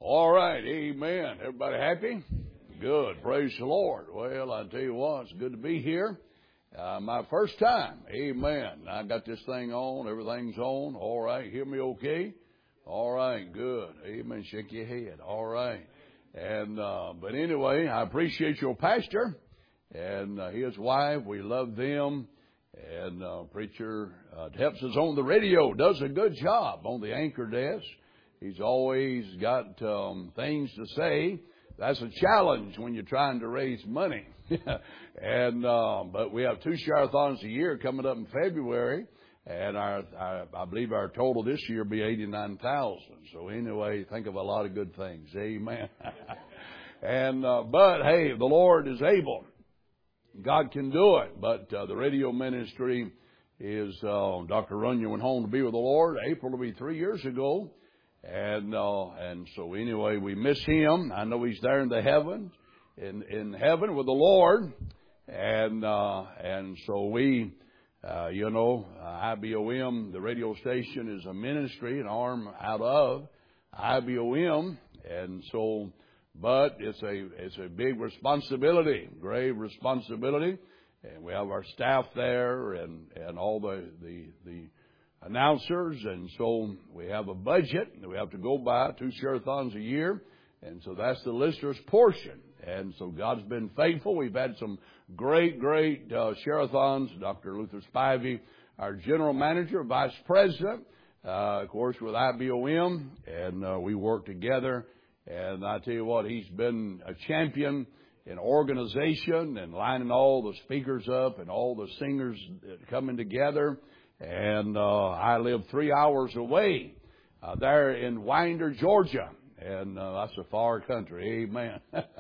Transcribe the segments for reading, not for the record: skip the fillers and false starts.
All right, amen. Everybody happy? Good, praise the Lord. Well, I tell you what, it's good to be here. My first time, amen. I got this thing on, everything's on. All right, hear me okay? All right, good. Amen, shake your head. All right. And, but anyway, I appreciate your pastor and his wife. We love them. And preacher helps us on the radio, does a good job on the anchor desk. He's always got things to say. That's a challenge when you're trying to raise money. And but we have 2 share-a-thons a year coming up in February, and I believe our total this year will be 89,000. So anyway, think of a lot of good things. Amen. And but hey, the Lord is able. God can do it. But the radio ministry is Dr. Runyon went home to be with the Lord. April will be 3 years ago. And so anyway, we miss him. I know he's there in the heavens, in heaven with the Lord. And so we, IBOM, the radio station is a ministry, an arm out of IBOM. And so, but it's a big responsibility, grave responsibility. And we have our staff there and all the announcers, and so we have a budget that we have to go by, 2 share-a-thons a year, and so that's the listener's portion. And so God's been faithful. We've had some great share-a-thons. Dr. Luther Spivey, our general manager, vice president, of course, with IBOM, and we work together. And I tell you what, he's been a champion in organization and lining all the speakers up and all the singers coming together. And I live 3 hours away there in Winder, Georgia. And that's a far country. Amen.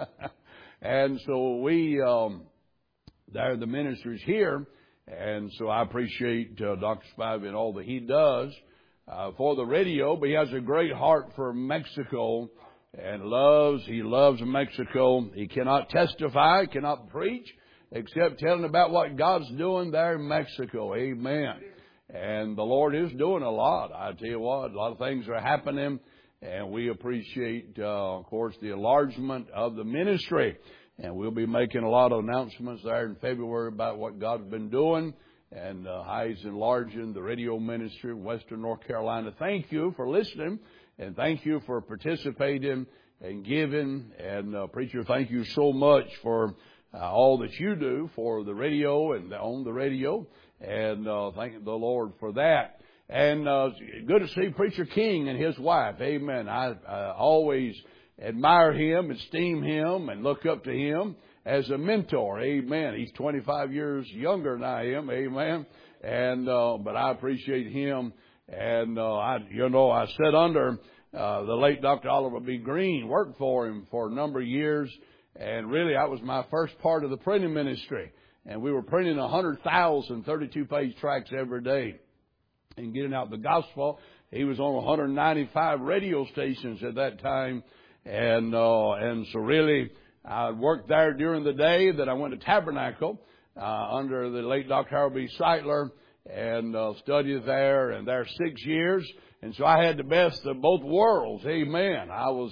And so we, there the ministry's here. And so I appreciate Dr. Spivey and all that he does for the radio. But he has a great heart for Mexico and he loves Mexico. He cannot testify, cannot preach, except telling about what God's doing there in Mexico. Amen. And the Lord is doing a lot. I tell you what, a lot of things are happening, and we appreciate, of course, the enlargement of the ministry. And we'll be making a lot of announcements there in February about what God's been doing and how He's enlarging the radio ministry in Western North Carolina. Thank you for listening, and thank you for participating and giving. And, preacher, thank you so much for all that you do for the radio and on the radio. And thank the Lord for that. And good to see Preacher King and his wife. Amen. I always admire him, esteem him, and look up to him as a mentor. Amen. He's 25 years younger than I am. Amen. And but I appreciate him. And I sat under the late Dr. Oliver B. Green, worked for him for a number of years, and really that was my first part of the printing ministry. And we were printing 100,000 32-page tracts every day and getting out the gospel. He was on 195 radio stations at that time. And so really, I worked there during the day. Then I went to Tabernacle under the late Dr. Harold B. Seitler and studied there, and there 6 years. And so I had the best of both worlds. Amen.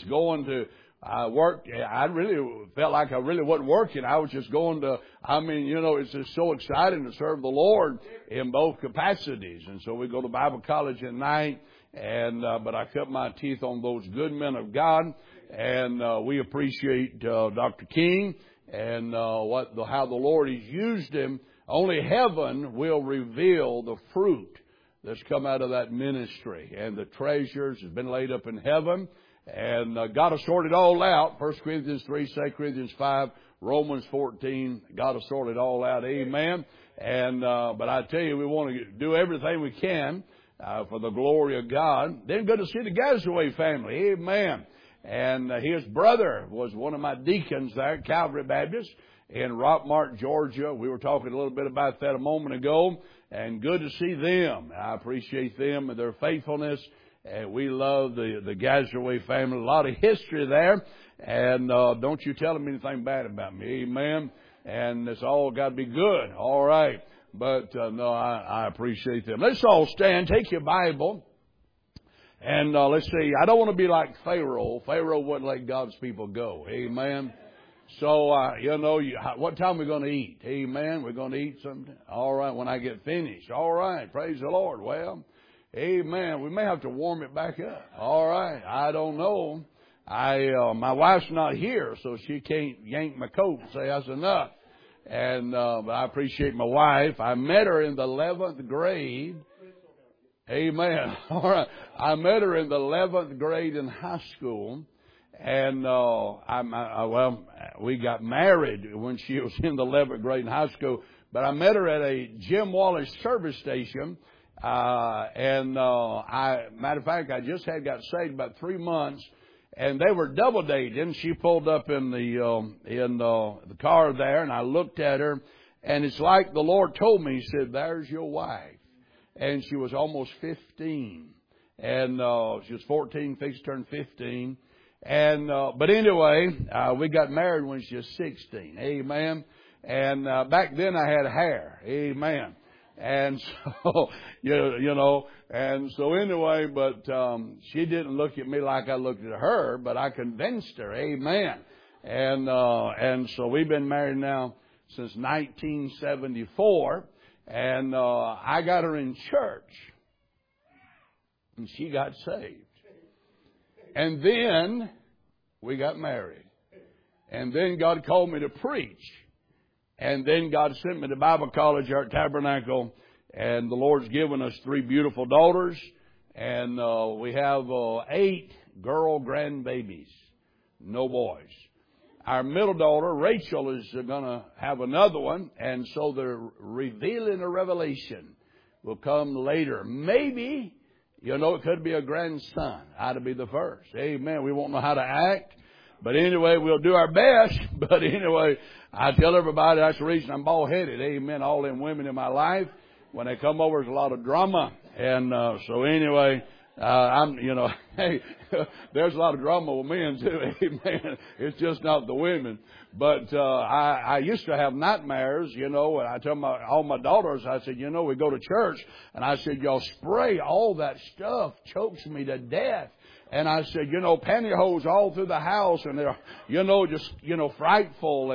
I worked. I really felt like I really wasn't working. I was just going to, it's just so exciting to serve the Lord in both capacities. And so we go to Bible college at night, but I cut my teeth on those good men of God. And we appreciate Dr. King and how the Lord has used him. Only heaven will reveal the fruit that's come out of that ministry. And the treasures has been laid up in heaven. And God has sorted it all out. 1 Corinthians 3, 2 Corinthians 5, Romans 14. God has sorted it all out. Amen. And but I tell you, we want to do everything we can for the glory of God. Then good to see the Gazaway family. Amen. And his brother was one of my deacons there at Calvary Baptist in Rockmart, Georgia. We were talking a little bit about that a moment ago. And good to see them. I appreciate them and their faithfulness. And we love the Gazaway family. A lot of history there. And don't you tell them anything bad about me. Amen. And it's all got to be good. All right. But no, I appreciate them. Let's all stand. Take your Bible And let's see, I don't want to be like Pharaoh. Pharaoh wouldn't let God's people go. Amen. So, what time are we going to eat? Amen. We're going to eat something. All right, when I get finished. All right, praise the Lord. Well, amen. We may have to warm it back up. All right, I don't know. My wife's not here, so she can't yank my coat and say that's enough. And but I appreciate my wife. I met her in the 11th grade. Amen. All right. I met her in the 11th grade in high school. And we got married when she was in the 11th grade in high school. But I met her at a Jim Wallace service station. Matter of fact, I just got saved about 3 months. And they were double dating. She pulled up in the car there, and I looked at her, and it's like the Lord told me. He said, "There's your wife," and she was almost 15, and she was 14, fixed to turn 15, and but anyway, we got married when she was 16. Amen. And back then I had hair. Amen. And so, and so anyway, but she didn't look at me like I looked at her, but I convinced her. Amen. And so we've been married now since 1974, and I got her in church, and she got saved. And then we got married. And then God called me to preach. And then God sent me to Bible college here at Tabernacle, and the Lord's given us 3 beautiful daughters, and we have 8 girl grandbabies, no boys. Our middle daughter, Rachel, is going to have another one, and so the revealing of revelation will come later. Maybe, it could be a grandson. That'll be the first. Amen. We won't know how to act. But anyway, we'll do our best. But anyway, I tell everybody that's the reason I'm bald-headed. Amen. All them women in my life, when they come over, there's a lot of drama. And so anyway, hey, there's a lot of drama with men too. Amen. It's just not the women. But I used to have nightmares, and I tell all my daughters, I said, we go to church, and I said, y'all spray all that stuff, chokes me to death. And I said, pantyhose all through the house, and they're, just, frightful,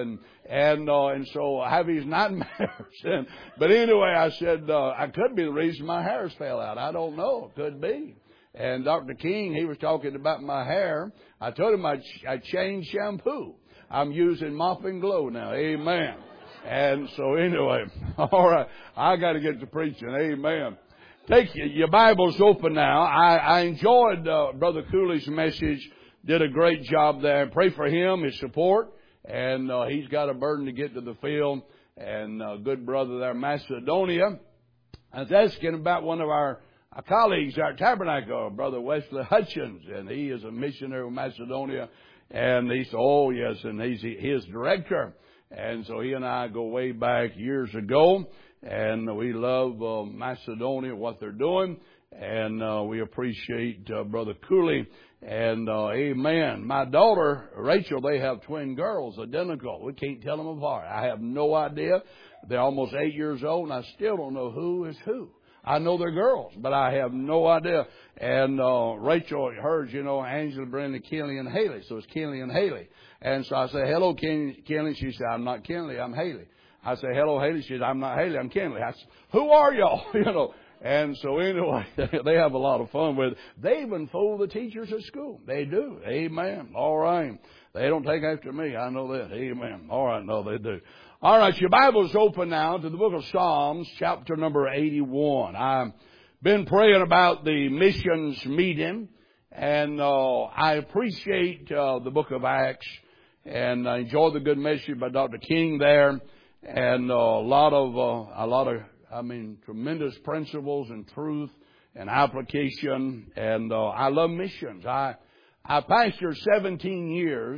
and so I have these nightmares. But anyway, I said, I could be the reason my hairs fell out. I don't know. It could be. And Dr. King, he was talking about my hair. I told him I changed shampoo. I'm using Mop and Glow now. Amen. And so anyway, all right, I got to get to preaching. Amen. Take your Bibles open now. I enjoyed Brother Cooley's message. Did a great job there. Pray for him, his support. And he's got a burden to get to the field. And good brother there, Macedonia. I was asking about one of our colleagues, our Tabernacle, Brother Wesley Hutchins. And he is a missionary in Macedonia. And he said, oh, yes, and he's his director. And so he and I go way back years ago. And we love Macedonia, what they're doing. And we appreciate Brother Cooley. And amen. My daughter, Rachel, they have twin girls, identical. We can't tell them apart. I have no idea. They're almost 8 years old, and I still don't know who is who. I know they're girls, but I have no idea. And Rachel, hers, Angela, Brenda, Kelly, and Haley. So it's Kelly and Haley. And so I say, hello, Kelly. She said, I'm not Kelly, I'm Haley. I say, hello, Haley. She said, I'm not Haley, I'm Kelly. I said, who are y'all? And so anyway, they have a lot of fun with it. They even fool the teachers at school. They do. Amen. All right. They don't take after me. I know that. Amen. All right. No, they do. All right. Your Bible's open now to the book of Psalms, chapter number 81. I've been praying about the missions meeting, and I appreciate the book of Acts, and I enjoyed the good message by Dr. King there, and a lot of tremendous principles and truth and application. And I love missions. I pastored 17 years.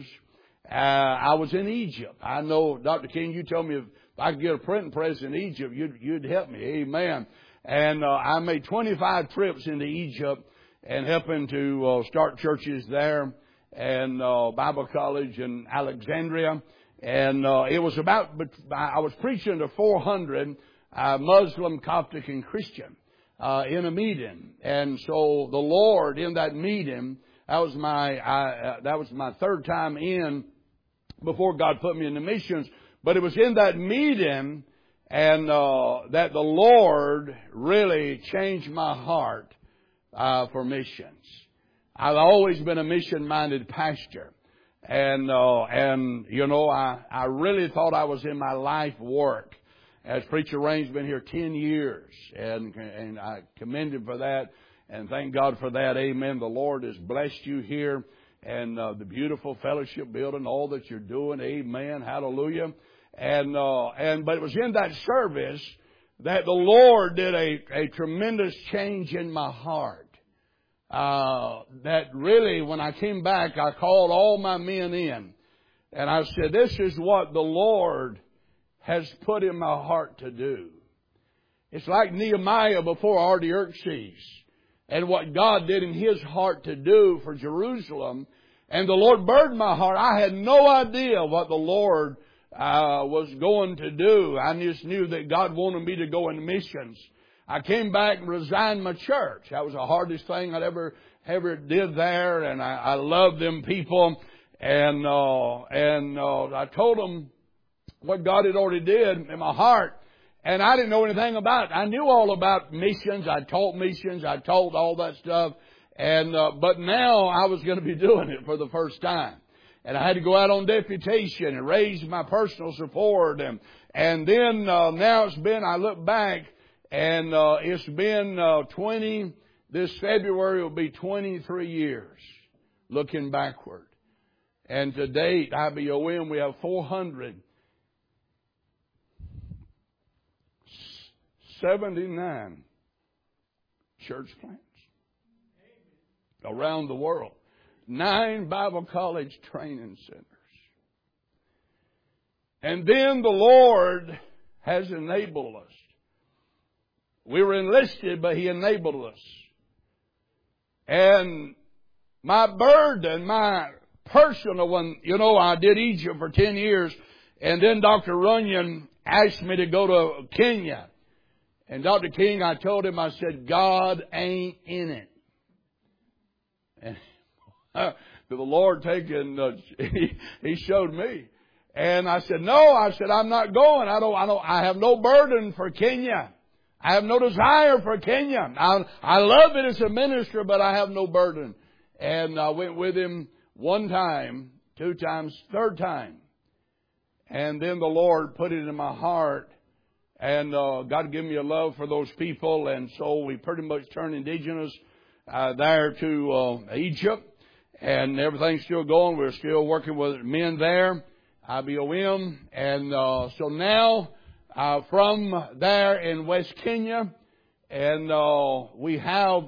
I was in Egypt. I know, Dr. King, you told me if I could get a printing press in Egypt, you'd help me. Amen. And I made 25 trips into Egypt and helping to start churches there and Bible college in Alexandria. And it was I was preaching to 400 Muslim, Coptic, and Christian. in a meeting. And so the Lord, in that meeting, that was my third time in before God put me in the missions. But it was in that meeting and that the Lord really changed my heart for missions. I've always been a mission-minded pastor. And you know, I really thought I was in my life work. As Preacher Rain's been here 10 years, and I commend him for that, and thank God for that. Amen. The Lord has blessed you here, and the beautiful fellowship building, all that you're doing. Amen. Hallelujah. But it was in that service that the Lord did a tremendous change in my heart. That really, when I came back, I called all my men in, and I said, this is what the Lord has put in my heart to do. It's like Nehemiah before Artaxerxes, and what God did in his heart to do for Jerusalem. And the Lord burdened my heart. I had no idea what the Lord was going to do. I just knew that God wanted me to go in missions. I came back and resigned my church. That was the hardest thing I'd ever did there, and I loved them people. And I told them what God had already did in my heart. And I didn't know anything about it. I knew all about missions. I taught missions. I taught all that stuff. But now I was going to be doing it for the first time. And I had to go out on deputation and raise my personal support. And then now it's been, I look back, and it's been this February will be 23 years looking backward. And to date, IBOM, we have 479 church plants around the world. 9 Bible college training centers. And then the Lord has enabled us. We were enlisted, but He enabled us. And my burden, my personal one, you know, I did Egypt for 10 years, and then Dr. Runyon asked me to go to Kenya. And Dr. King, I told him, I said, God ain't in it. And the Lord He showed me. And I said, no, I said, I'm not going. I have no burden for Kenya. I have no desire for Kenya. I love it as a minister, but I have no burden. And I went with him 1 time, 2 times, 3rd time. And then the Lord put it in my heart. And God gave me a love for those people. And so we pretty much turned indigenous there to Egypt. And everything's still going. We're still working with men there, IBOM. And so now from there in West Kenya, and we have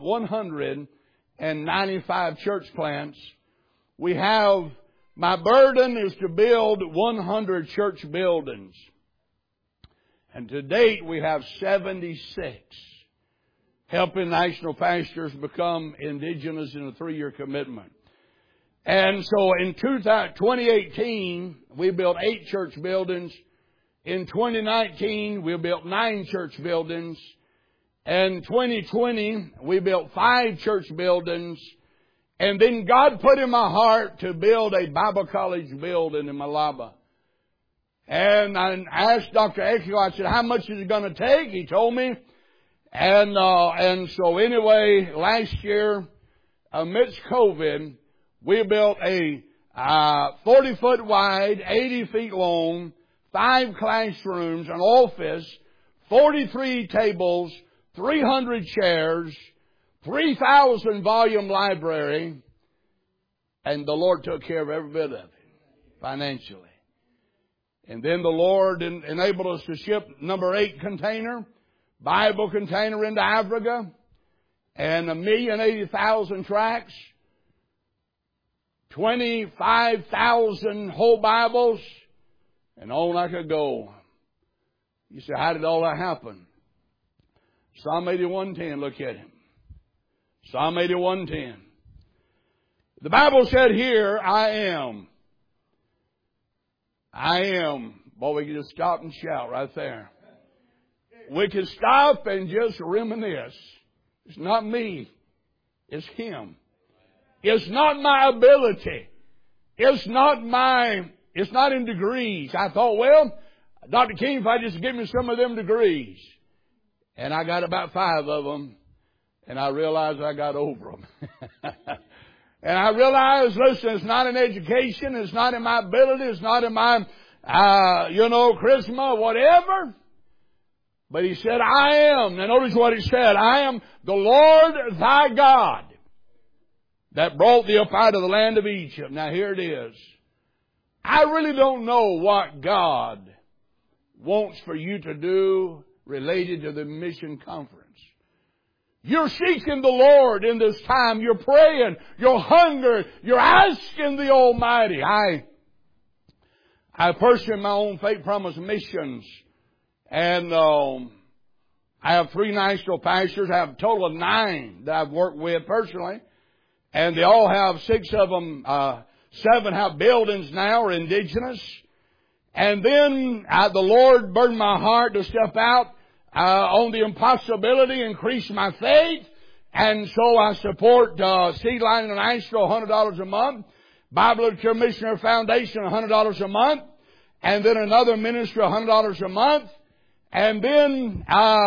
195 church plants. We have, my burden is to build 100 church buildings. And to date, we have 76, helping national pastors become indigenous in a 3-year commitment. And so in 2018, we built 8 church buildings. In 2019, we built 9 church buildings. And 2020, we built 5 church buildings. And then God put in my heart to build a Bible college building in Malaba. And I asked Dr. Ekio, I said, how much is it going to take? He told me. And so anyway, last year, amidst COVID, we built a 40-foot wide, 80 feet long, 5 classrooms, an office, 43 tables, 300 chairs, 3,000 volume library, and the Lord took care of every bit of it financially. And then the Lord enabled us to ship number 8 container, Bible container into Africa, and 1,080,000 tracts, 25,000 whole Bibles, and on I could go. You say, how did all that happen? Psalm 81:10, look at him. Psalm 81:10. The Bible said here, I am. Boy, we can just stop and shout right there. We can stop and just reminisce It's not me. It's Him. It's not my ability. It's not in degrees. I thought, well, Dr. King, if I just give me some of them degrees. And I got about 5 of them. And I realized I got over them. And I realized, listen, it's not in education. It's not in my ability. It's not in my, charisma, whatever. But He said, I am. Now notice what He said. I am the Lord thy God that brought thee up out of the land of Egypt. Now here it is. I really don't know what God wants for you to do related to the mission conference. You're seeking the Lord in this time. You're praying. You're hungry. You're asking the Almighty. I personally, in my own Faith Promise Missions, and I have 3 national pastors. I have a total of 9 that I've worked with personally. And they all have 6 of them, 7 have buildings now, are indigenous. And then the Lord burdened my heart to step out on the impossibility, increase my faith. And so I support Seed Line International, $100 a month. Bible Literature Missionary Foundation, $100 a month. And then another ministry, $100 a month. And then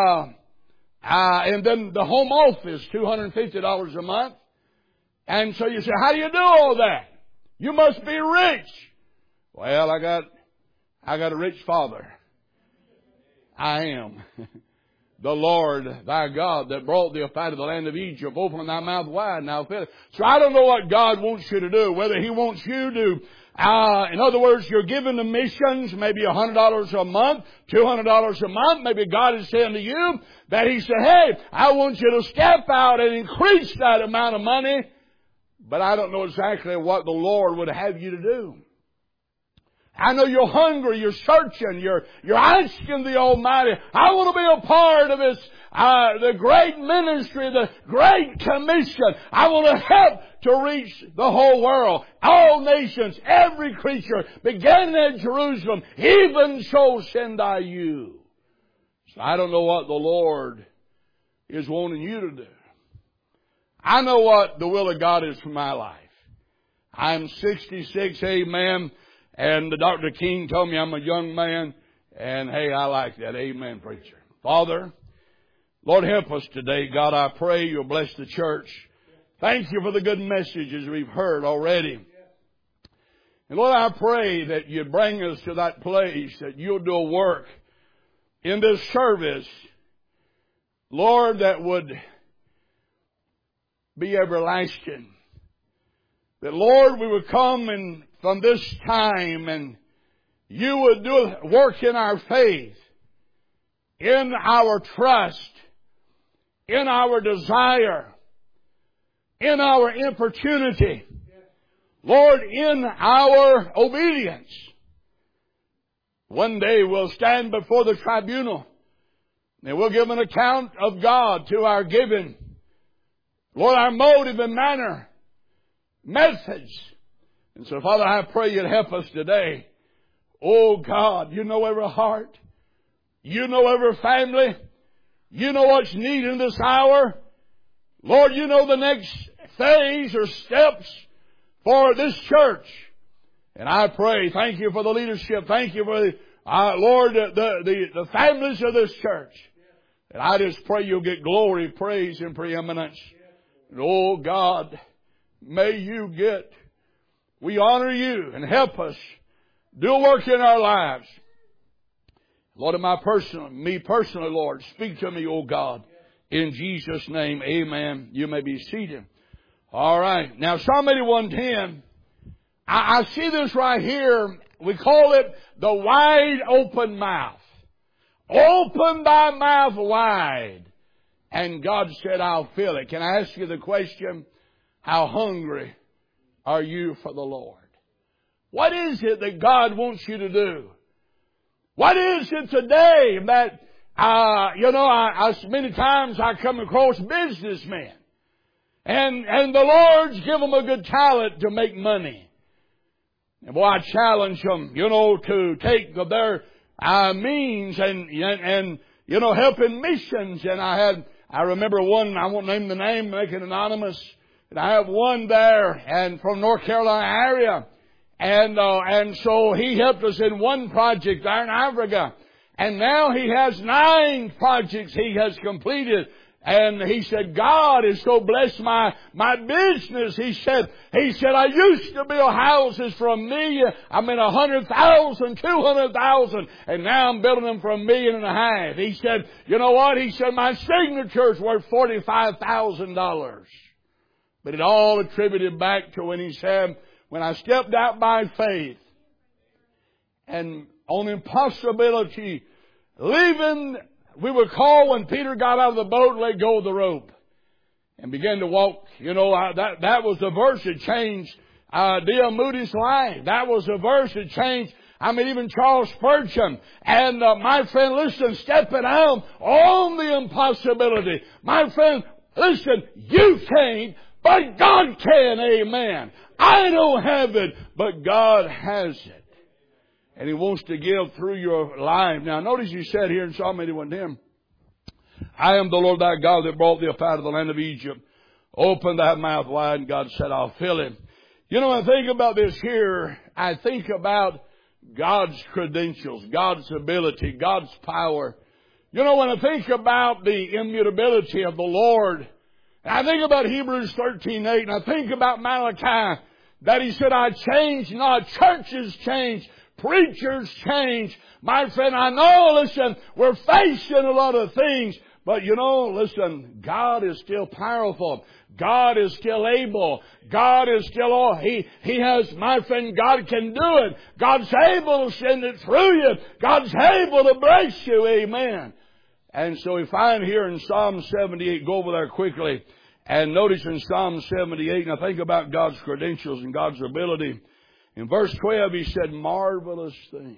the home office, $250 a month. And so you say, how do you do all that? You must be rich. Well, I got a rich father. I am. The Lord thy God that brought thee up out of the land of Egypt. Open thy mouth wide and I'll fill it. So I don't know what God wants you to do. Whether He wants you to, in other words, you're giving the missions maybe $100 a month, $200 a month. Maybe God is saying to you that He said, hey, I want you to step out and increase that amount of money. But I don't know exactly what the Lord would have you to do. I know you're hungry, you're searching, you're asking the Almighty, I want to be a part of this, the great ministry, the great commission. I want to help to reach the whole world, all nations, every creature, beginning at Jerusalem, even so send I you. So I don't know what the Lord is wanting you to do. I know what the will of God is for my life. I'm 66, amen. And Dr. King told me I'm a young man. And hey, I like that. Amen, preacher. Father, Lord, help us today. God, I pray you'll bless the church. Thank you for the good messages we've heard already. And Lord, I pray that you bring us to that place, that you'll do a work in this service, Lord, that would be everlasting. That, Lord, we would come and from this time and you would do work in our faith, in our trust, in our desire, in our importunity, Lord, in our obedience. One day we'll stand before the tribunal and we'll give an account of God to our giving. Lord, our motive and manner, methods. And so, Father, I pray you'd help us today. Oh, God, you know every heart. You know every family. You know what's needed in this hour. Lord, you know the next phase or steps for this church. And I pray, thank you for the leadership. Thank you for the, Lord, the families of this church. And I just pray you'll get glory, praise, and preeminence. And oh, God, may you get, we honor you and help us do work in our lives. Lord, me personally, Lord, speak to me, oh God, in Jesus' name, amen. You may be seated. All right. Now, Psalm 81:10, I see this right here. We call it the wide open mouth. Open thy mouth wide. And God said, I'll fill it. Can I ask you the question, how hungry are you for the Lord? What is it that God wants you to do? What is it today that, many times I come across businessmen. And the Lord's give them a good talent to make money. And boy, I challenge them, to take their means and help in missions. And I I remember one, I won't name the name, make it anonymous, and I have one there, and from North Carolina area. And so he helped us in one project there in Africa. And now he has 9 projects he has completed. And he said, God has so blessed my business. He said, I used to build houses for $1 million, 100,000, 200,000, and now I'm building them for $1.5 million. He said, you know what? He said, my signature's worth $45,000. But it all attributed back to when he said, when I stepped out by faith and on impossibility, leaving, we were called when Peter got out of the boat and let go of the rope and began to walk. You know, that was the verse that changed D.L. Moody's life. That was the verse that changed, even Charles Spurgeon. And my friend, listen, stepping out on the impossibility. My friend, listen, you can't, but God can, amen. I don't have it, but God has it. And He wants to give through your life. Now, notice He said here in Psalm 81:10, I am the Lord thy God that brought thee up out of the land of Egypt. Open thy mouth wide, and God said, I'll fill it. You know, when I think about this here, I think about God's credentials, God's ability, God's power. You know, when I think about the immutability of the Lord, and I think about Hebrews 13:8, and I think about Malachi, that He said, I change not. Churches change. Preachers change. My friend, I know, listen, we're facing a lot of things, but you know, listen, God is still powerful. God is still able. God is still all. He has, my friend, God can do it. God's able to send it through you. God's able to bless you. Amen. And so we find here in Psalm 78, go over there quickly, and notice in Psalm 78, and I think about God's credentials and God's ability. In verse 12, He said, marvelous things.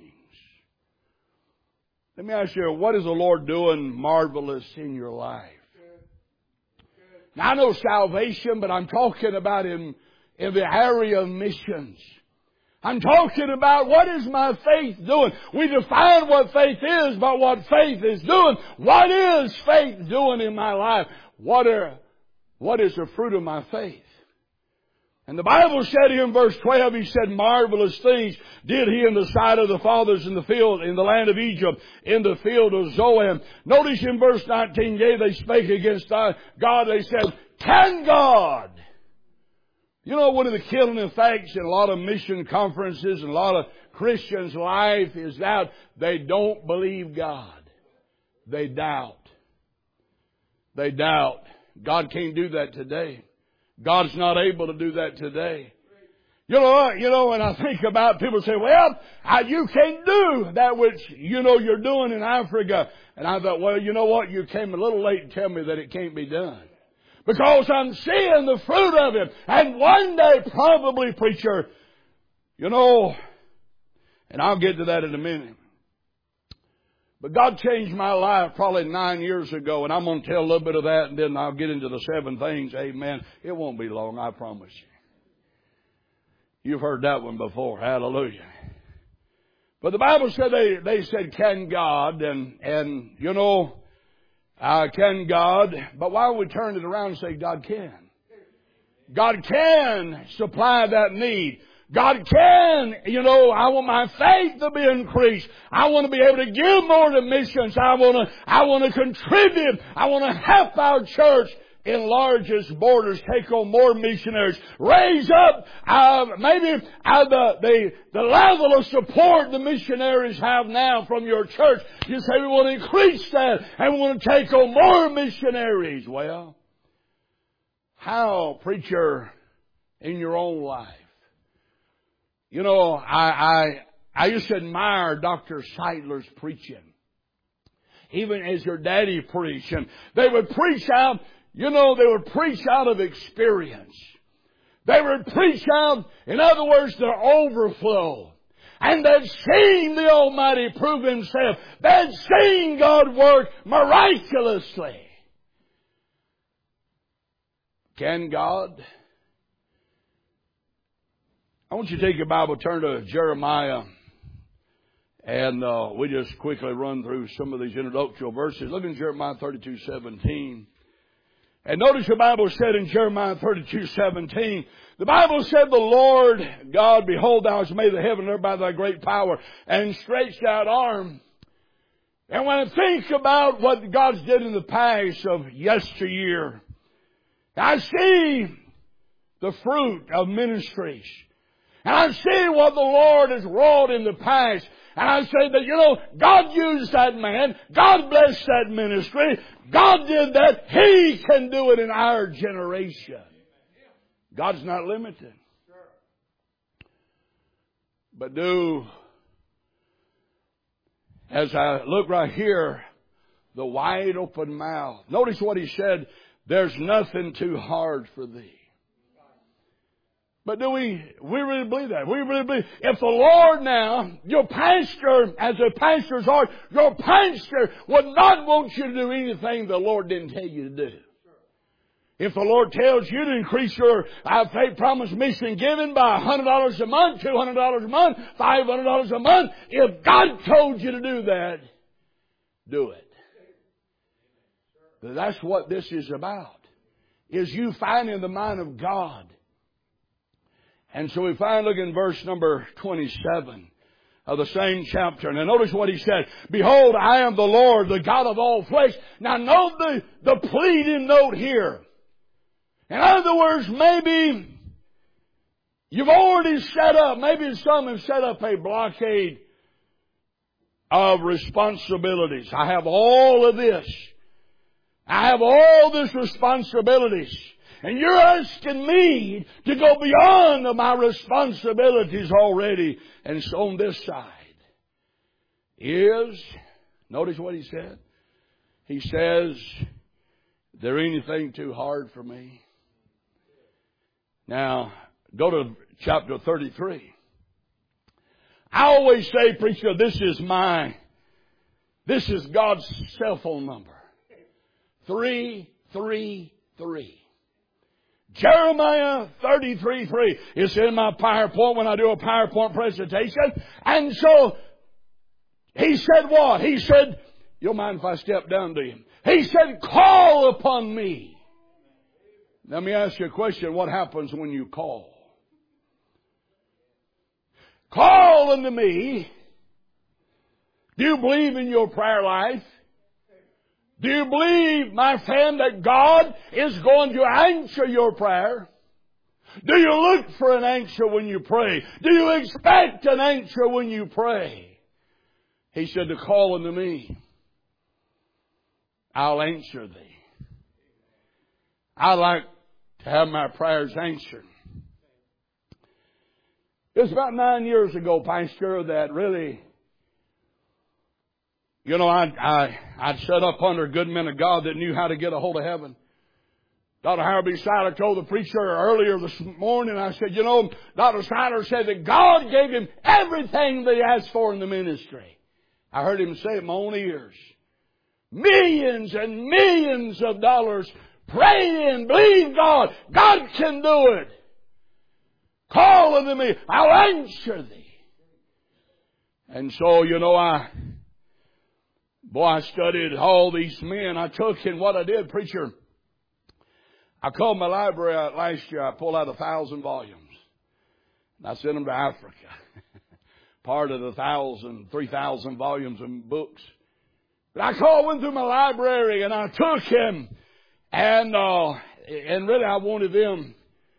Let me ask you, what is the Lord doing marvelous in your life? Now, I know salvation, but I'm talking about in the area of missions. I'm talking about what is my faith doing? We define what faith is by what faith is doing. What is faith doing in my life? What is the fruit of my faith? And the Bible said here in verse 12, He said, marvelous things did He in the sight of the fathers in the field, in the land of Egypt, in the field of Zoan. Notice in verse 19, yea, they spake against God. They said, can God? You know, one of the killing effects in a lot of mission conferences and a lot of Christians' life is that they don't believe God. They doubt. They doubt. God can't do that today. God's not able to do that today. You know, when I think about people say, well, you can't do that which, you're doing in Africa. And I thought, well, you know what? You came a little late to tell me that it can't be done. Because I'm seeing the fruit of it. And one day, probably, preacher, and I'll get to that in a minute. But God changed my life probably 9 years ago, and I'm going to tell a little bit of that, and then I'll get into the 7 things. Amen. It won't be long, I promise you. You've heard that one before. Hallelujah. But the Bible said they said, can God? And can God? But why don't we turn it around and say God can? God can supply that need. God can, I want my faith to be increased. I want to be able to give more to missions. I want to contribute. I want to help our church enlarge its borders, take on more missionaries, raise up the level of support the missionaries have now from your church. You say we want to increase that and we want to take on more missionaries. Well, how, preacher, in your own life? I used to admire Dr. Seidler's preaching. Even as your daddy preached. And they would preach out, they would preach out of experience. They would preach out, in other words, their overflow. And they'd seen the Almighty prove Himself. They'd seen God work miraculously. Can God? I want you to take your Bible, turn to Jeremiah, and we just quickly run through some of these introductory verses. Look in Jeremiah 32:17. And notice the Bible said in Jeremiah 32:17, the Bible said, the Lord God, behold, thou hast made the heaven and earth by thy great power and stretched out arm. And when I think about what God's did in the past of yesteryear, I see the fruit of ministries. And I see what the Lord has wrought in the past. And I say that, God used that man. God blessed that ministry. God did that. He can do it in our generation. God's not limited. But as I look right here, the wide open mouth. Notice what he said, there's nothing too hard for thee. But do we really believe that? We really believe, if the Lord now, your pastor, as a pastor's heart, your pastor would not want you to do anything the Lord didn't tell you to do. If the Lord tells you to increase your faith promise mission giving by $100 a month, $200 a month, $500 a month, if God told you to do that, do it. That's what this is about, is you finding the mind of God. And so we find, look in verse number 27 of the same chapter. Now notice what he said. Behold, I am the Lord, the God of all flesh. Now note the pleading note here. In other words, maybe you've already set up, maybe some have set up a blockade of responsibilities. I have all of this. I have all these responsibilities. And you're asking me to go beyond my responsibilities already. And so on this side notice what he said. He says, is there anything too hard for me? Now, go to chapter 33. I always say, preacher, this is God's cell phone number. 333. Jeremiah 33:3. It's in my PowerPoint when I do a PowerPoint presentation. And so, he said what? He said, you don't mind if I step down to him? He said, call upon me. Let me ask you a question. What happens when you call? Call unto me. Do you believe in your prayer life? Do you believe, my friend, that God is going to answer your prayer? Do you look for an answer when you pray? Do you expect an answer when you pray? He said to call unto me. I'll answer thee. I like to have my prayers answered. It was about 9 years ago, Pastor, that really, I'd set up under good men of God that knew how to get a hold of heaven. Dr. Howard B. Seiler told the preacher earlier this morning, I said, Dr. Seiler said that God gave him everything that he asked for in the ministry. I heard him say it in my own ears. Millions and millions of dollars. Pray and believe God. God can do it. Call unto me. I'll answer thee. And so, I studied all these men. I took in what I did, preacher. I called my library out last year. I pulled out 1,000 volumes. And I sent them to Africa. Part of the 3,000 volumes of books. But I went through my library and I took him. And really I wanted them.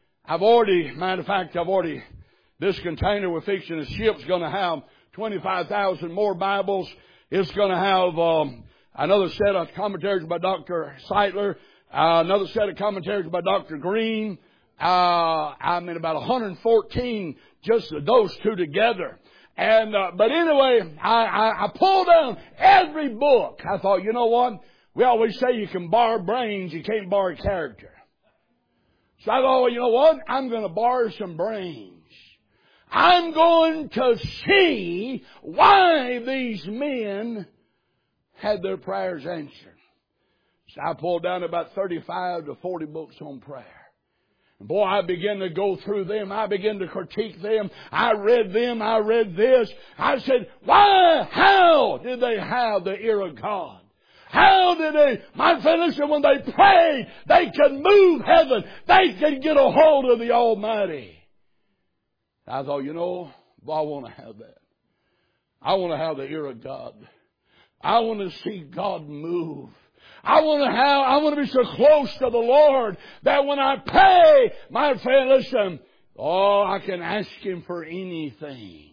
This container we're fixing, the ship's going to have 25,000 more Bibles. It's going to have another set of commentaries by Dr. Seitler, another set of commentaries by Dr. Green. About 114, just those two together. And but anyway, I pulled down every book. I thought, you know what? We always say you can borrow brains, you can't borrow character. So I thought, well, you know what? I'm going to borrow some brains. I'm going to see why these men had their prayers answered. So I pulled down about 35 to 40 books on prayer. And boy, I began to go through them. I began to critique them. I read them. I read this. I said, why? How did they have the ear of God? How did they? My friend, listen, when they prayed, they could move heaven. They could get a hold of the Almighty. I thought, I want to have that. I want to have the ear of God. I want to see God move. I want to be so close to the Lord that when I pray, my friend, listen, I can ask Him for anything.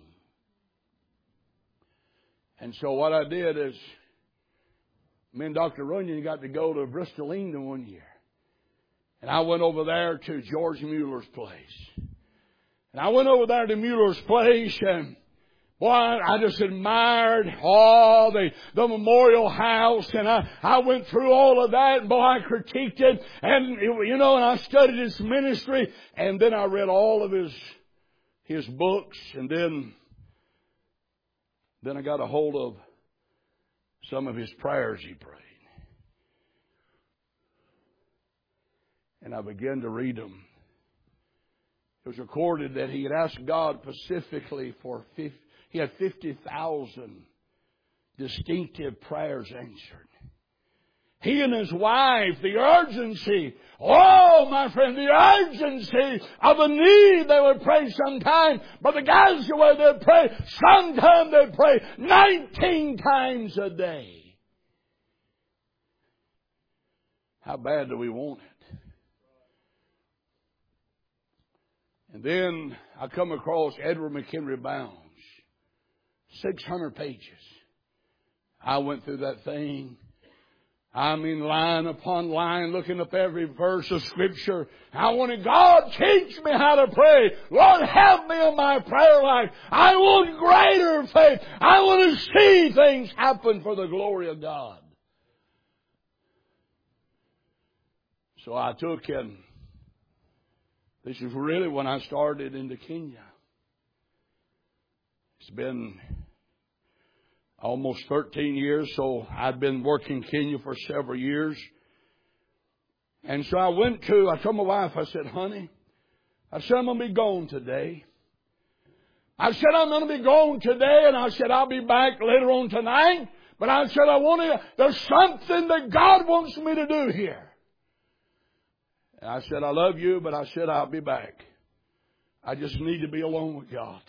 And so what I did is, me and Dr. Runyon got to go to Bristol, England one year. And I went over there to George Mueller's place. And I went over there to Mueller's place, and boy, I just admired the memorial house, and I went through all of that, and boy, I critiqued it, and and I studied his ministry, and then I read all of his books, and then I got a hold of some of his prayers he prayed. And I began to read them. It was recorded that he had asked God specifically he had 50,000 distinctive prayers answered. He and his wife, the urgency, my friend, the urgency of a need. They would pray sometime, but the guys the way they'd pray, sometime they'd pray 19 times a day. How bad do we want it? And then I come across Edward McHenry Bounds. 600 pages. I went through that thing. Line upon line, looking up every verse of Scripture. I wanted God teach me how to pray. Lord, help me in my prayer life. I want greater faith. I want to see things happen for the glory of God. So I took him. This is really when I started into Kenya. It's been almost 13 years, so I'd been working in Kenya for several years. And so I told my wife, I said, honey, I'm going to be gone today. I said, I'm going to be gone today, and I said, I'll be back later on tonight. But I said, there's something that God wants me to do here. And I said, I love you, but I said, I'll be back. I just need to be alone with God.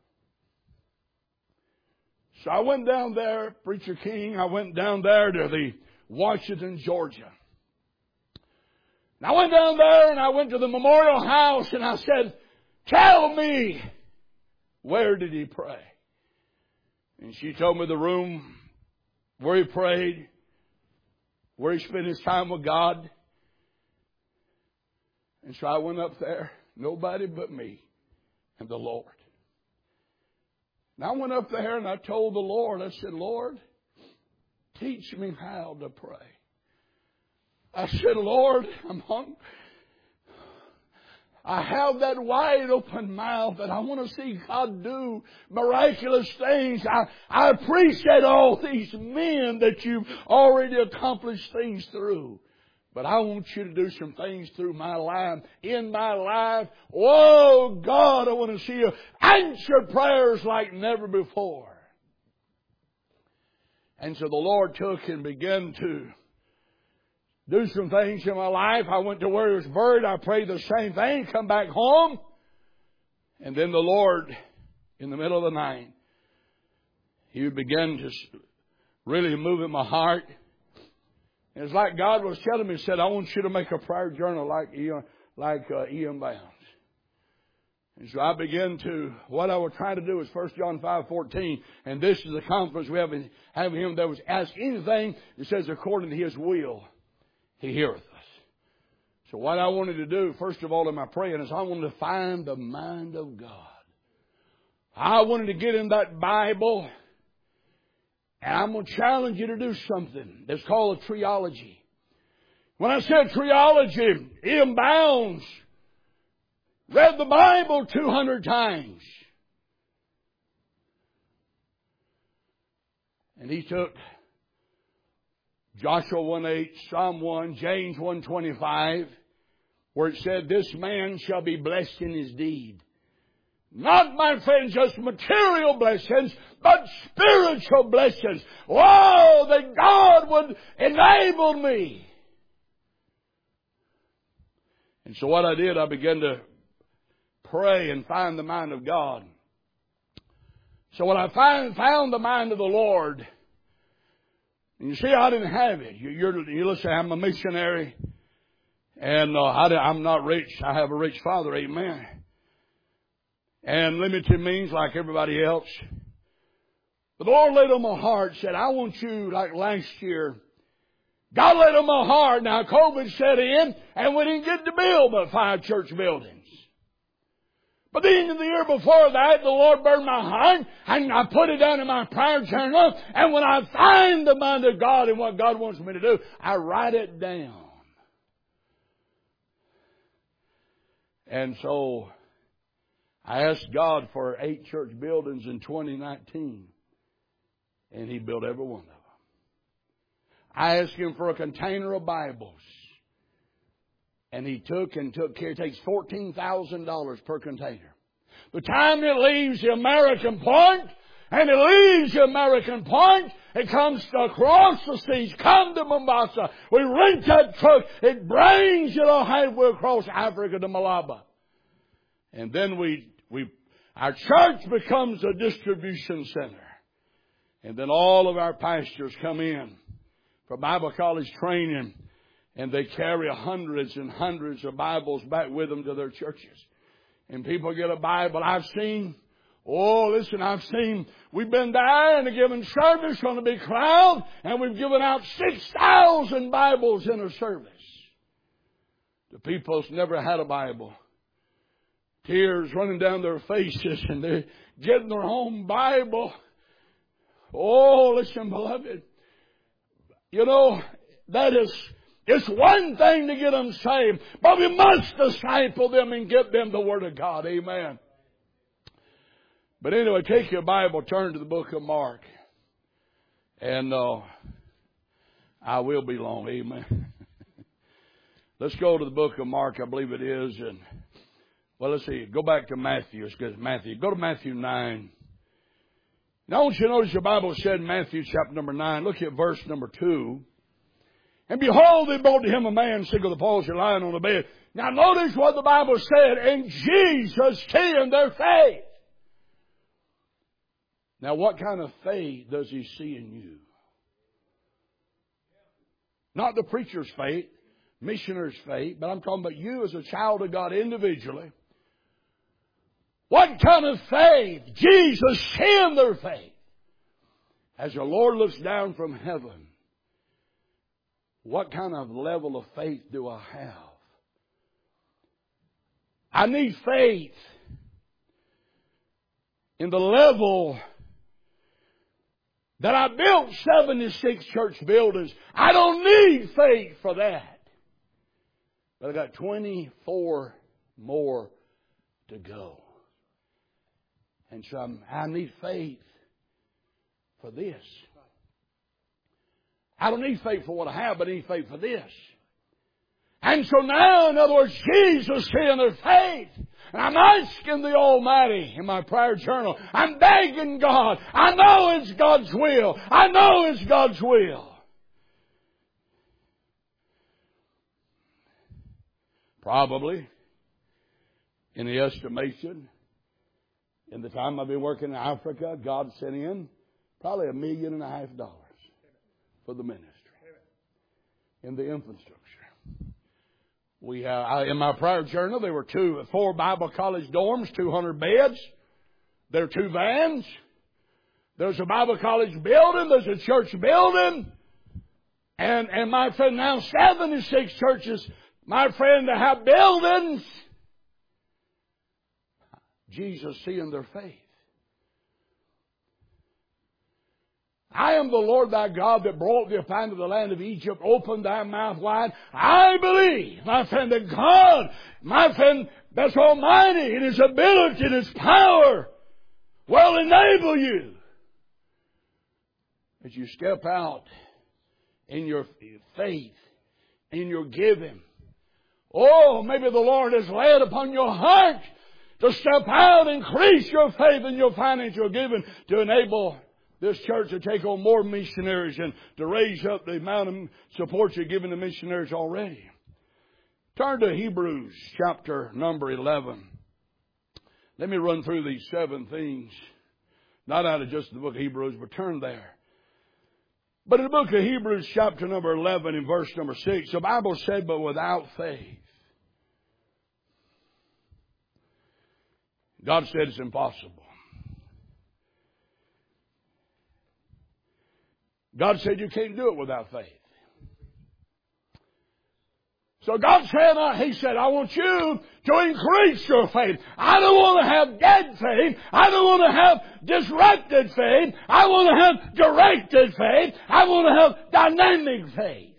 So I went down there, Preacher King, I went down there to the Washington, Georgia. And I went down there and I went to the memorial house and I said, tell me, where did he pray? And she told me the room where he prayed, where he spent his time with God. And so I went up there, nobody but me and the Lord. And I went up there and I told the Lord, I said, Lord, teach me how to pray. I said, Lord, I'm hungry. I have that wide open mouth and I want to see God do miraculous things. I appreciate all these men that you've already accomplished things through. But I want you to do some things through my life, in my life. Oh, God, I want to see you answer prayers like never before. And so the Lord took and began to do some things in my life. I went to where he was buried. I prayed the same thing, come back home. And then the Lord, in the middle of the night, He began to really move in my heart. It's like God was telling me, He said, I want you to make a prayer journal like E.M. Bounds. And so I began to, what I was trying to do is 1 John 5:14, and this is the confidence we have in Him that was ask anything, it says according to His will, He heareth us. So what I wanted to do, first of all in my praying, is I wanted to find the mind of God. I wanted to get in that Bible. And I'm going to challenge you to do something that's called a triology. When I said triology, E.M. Bounds read the Bible 200 times. And he took Joshua 1:8, Psalm 1, James 1:25, where it said, this man shall be blessed in his deed. Not, my friend, just material blessings, but spiritual blessings. Oh, that God would enable me. And so what I did, I began to pray and find the mind of God. So when I found the mind of the Lord, and you see, I didn't have it. You listen, I'm a missionary, and I'm not rich. I have a rich father, amen. And limited means like everybody else. But the Lord laid on my heart, said, I want you, like last year, God laid on my heart. Now COVID set in, and we didn't get to build but 5 church buildings. But then in the year before that, the Lord burned my heart, and I put it down in my prayer journal, and when I find the mind of God and what God wants me to do, I write it down. And so I asked God for 8 church buildings in 2019, and He built every one of them. I asked Him for a container of Bibles, and He took care. It takes $14,000 per container. The time it leaves the American point, and it leaves the American point, it comes across the seas, come to Mombasa. We rent that truck. It brings it all halfway across Africa to Malaba. And then our church becomes a distribution center. And then all of our pastors come in for Bible college training, and they carry hundreds and hundreds of Bibles back with them to their churches. And people get a Bible. We've been there and given service on a big crowd, and we've given out 6,000 Bibles in a service. The people's never had a Bible. Tears running down their faces, and they're getting their own Bible. Oh, listen, beloved. You know, it's one thing to get them saved, but we must disciple them and get them the Word of God. Amen. But anyway, take your Bible, turn to the book of Mark. And I will be long. Amen. Let's go to the book of Mark, I believe it is. And well, let's see. Go back to Matthew. It's good. Matthew. Go to Matthew 9. Now I want you to notice your Bible said in Matthew chapter number 9. Look at verse number 2. And behold, they brought to him a man sick of the palsy lying on the bed. Now notice what the Bible said. And Jesus seeing their faith. Now what kind of faith does He see in you? Not the preacher's faith, missioner's faith, but I'm talking about you as a child of God individually. What kind of faith? Jesus seeing their faith. As the Lord looks down from heaven, what kind of level of faith do I have? I need faith in the level that I built 76 church buildings. I don't need faith for that. But I got 24 more to go. And so I need faith for this. I don't need faith for what I have, but I need faith for this. And so now, in other words, Jesus seeing their faith. And I'm asking the Almighty in my prayer journal. I'm begging God. I know it's God's will. I know it's God's will. Probably, in the estimation, in the time I've been working in Africa, God sent in probably $1.5 million for the ministry in the infrastructure. In my prayer journal, there were 4 Bible college dorms, 200 beds. There are 2 vans. There's a Bible college building. There's a church building. And my friend, now 76 churches, my friend, that have buildings. Jesus seeing their faith. I am the Lord thy God that brought thee up out of the land of Egypt. Open thy mouth wide. I believe, my friend, that God, my friend, that's Almighty in His ability and His power will enable you as you step out in your faith, in your giving. Oh, maybe the Lord has laid upon your heart to step out, increase your faith and your financial giving to enable this church to take on more missionaries and to raise up the amount of support you're giving the missionaries already. Turn to Hebrews chapter number 11. Let me run through these 7 things. Not out of just the book of Hebrews, but turn there. But in the book of Hebrews chapter number 11 and verse number 6, the Bible said, but without faith, God said it's impossible. God said you can't do it without faith. So God said, He said, I want you to increase your faith. I don't want to have dead faith. I don't want to have disrupted faith. I want to have directed faith. I want to have dynamic faith.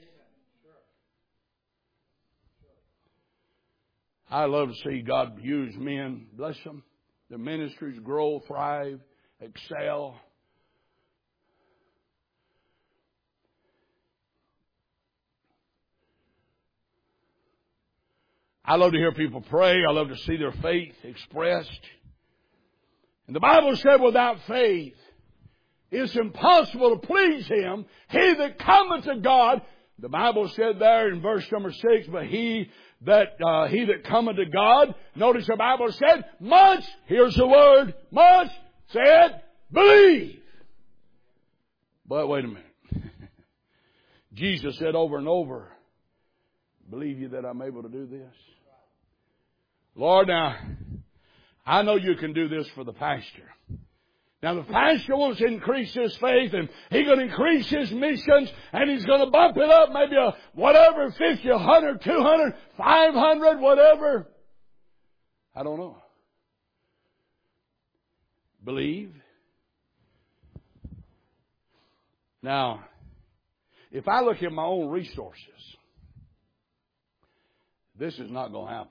I love to see God use men, bless them, their ministries grow, thrive, excel. I love to hear people pray. I love to see their faith expressed. And the Bible said without faith, it's impossible to please Him. He that cometh to God, the Bible said there in verse number 6, but he that cometh to God, notice the Bible said, must, here's the word, must, said, believe. But wait a minute. Jesus said over and over, believe you that I'm able to do this? Lord, now, I know you can do this for the pastor. Now, the pastor wants to increase his faith, and he's going to increase his missions, and he's going to bump it up, maybe whatever, 50, 100, 200, 500, whatever. I don't know. Believe. Now, if I look at my own resources, this is not going to happen.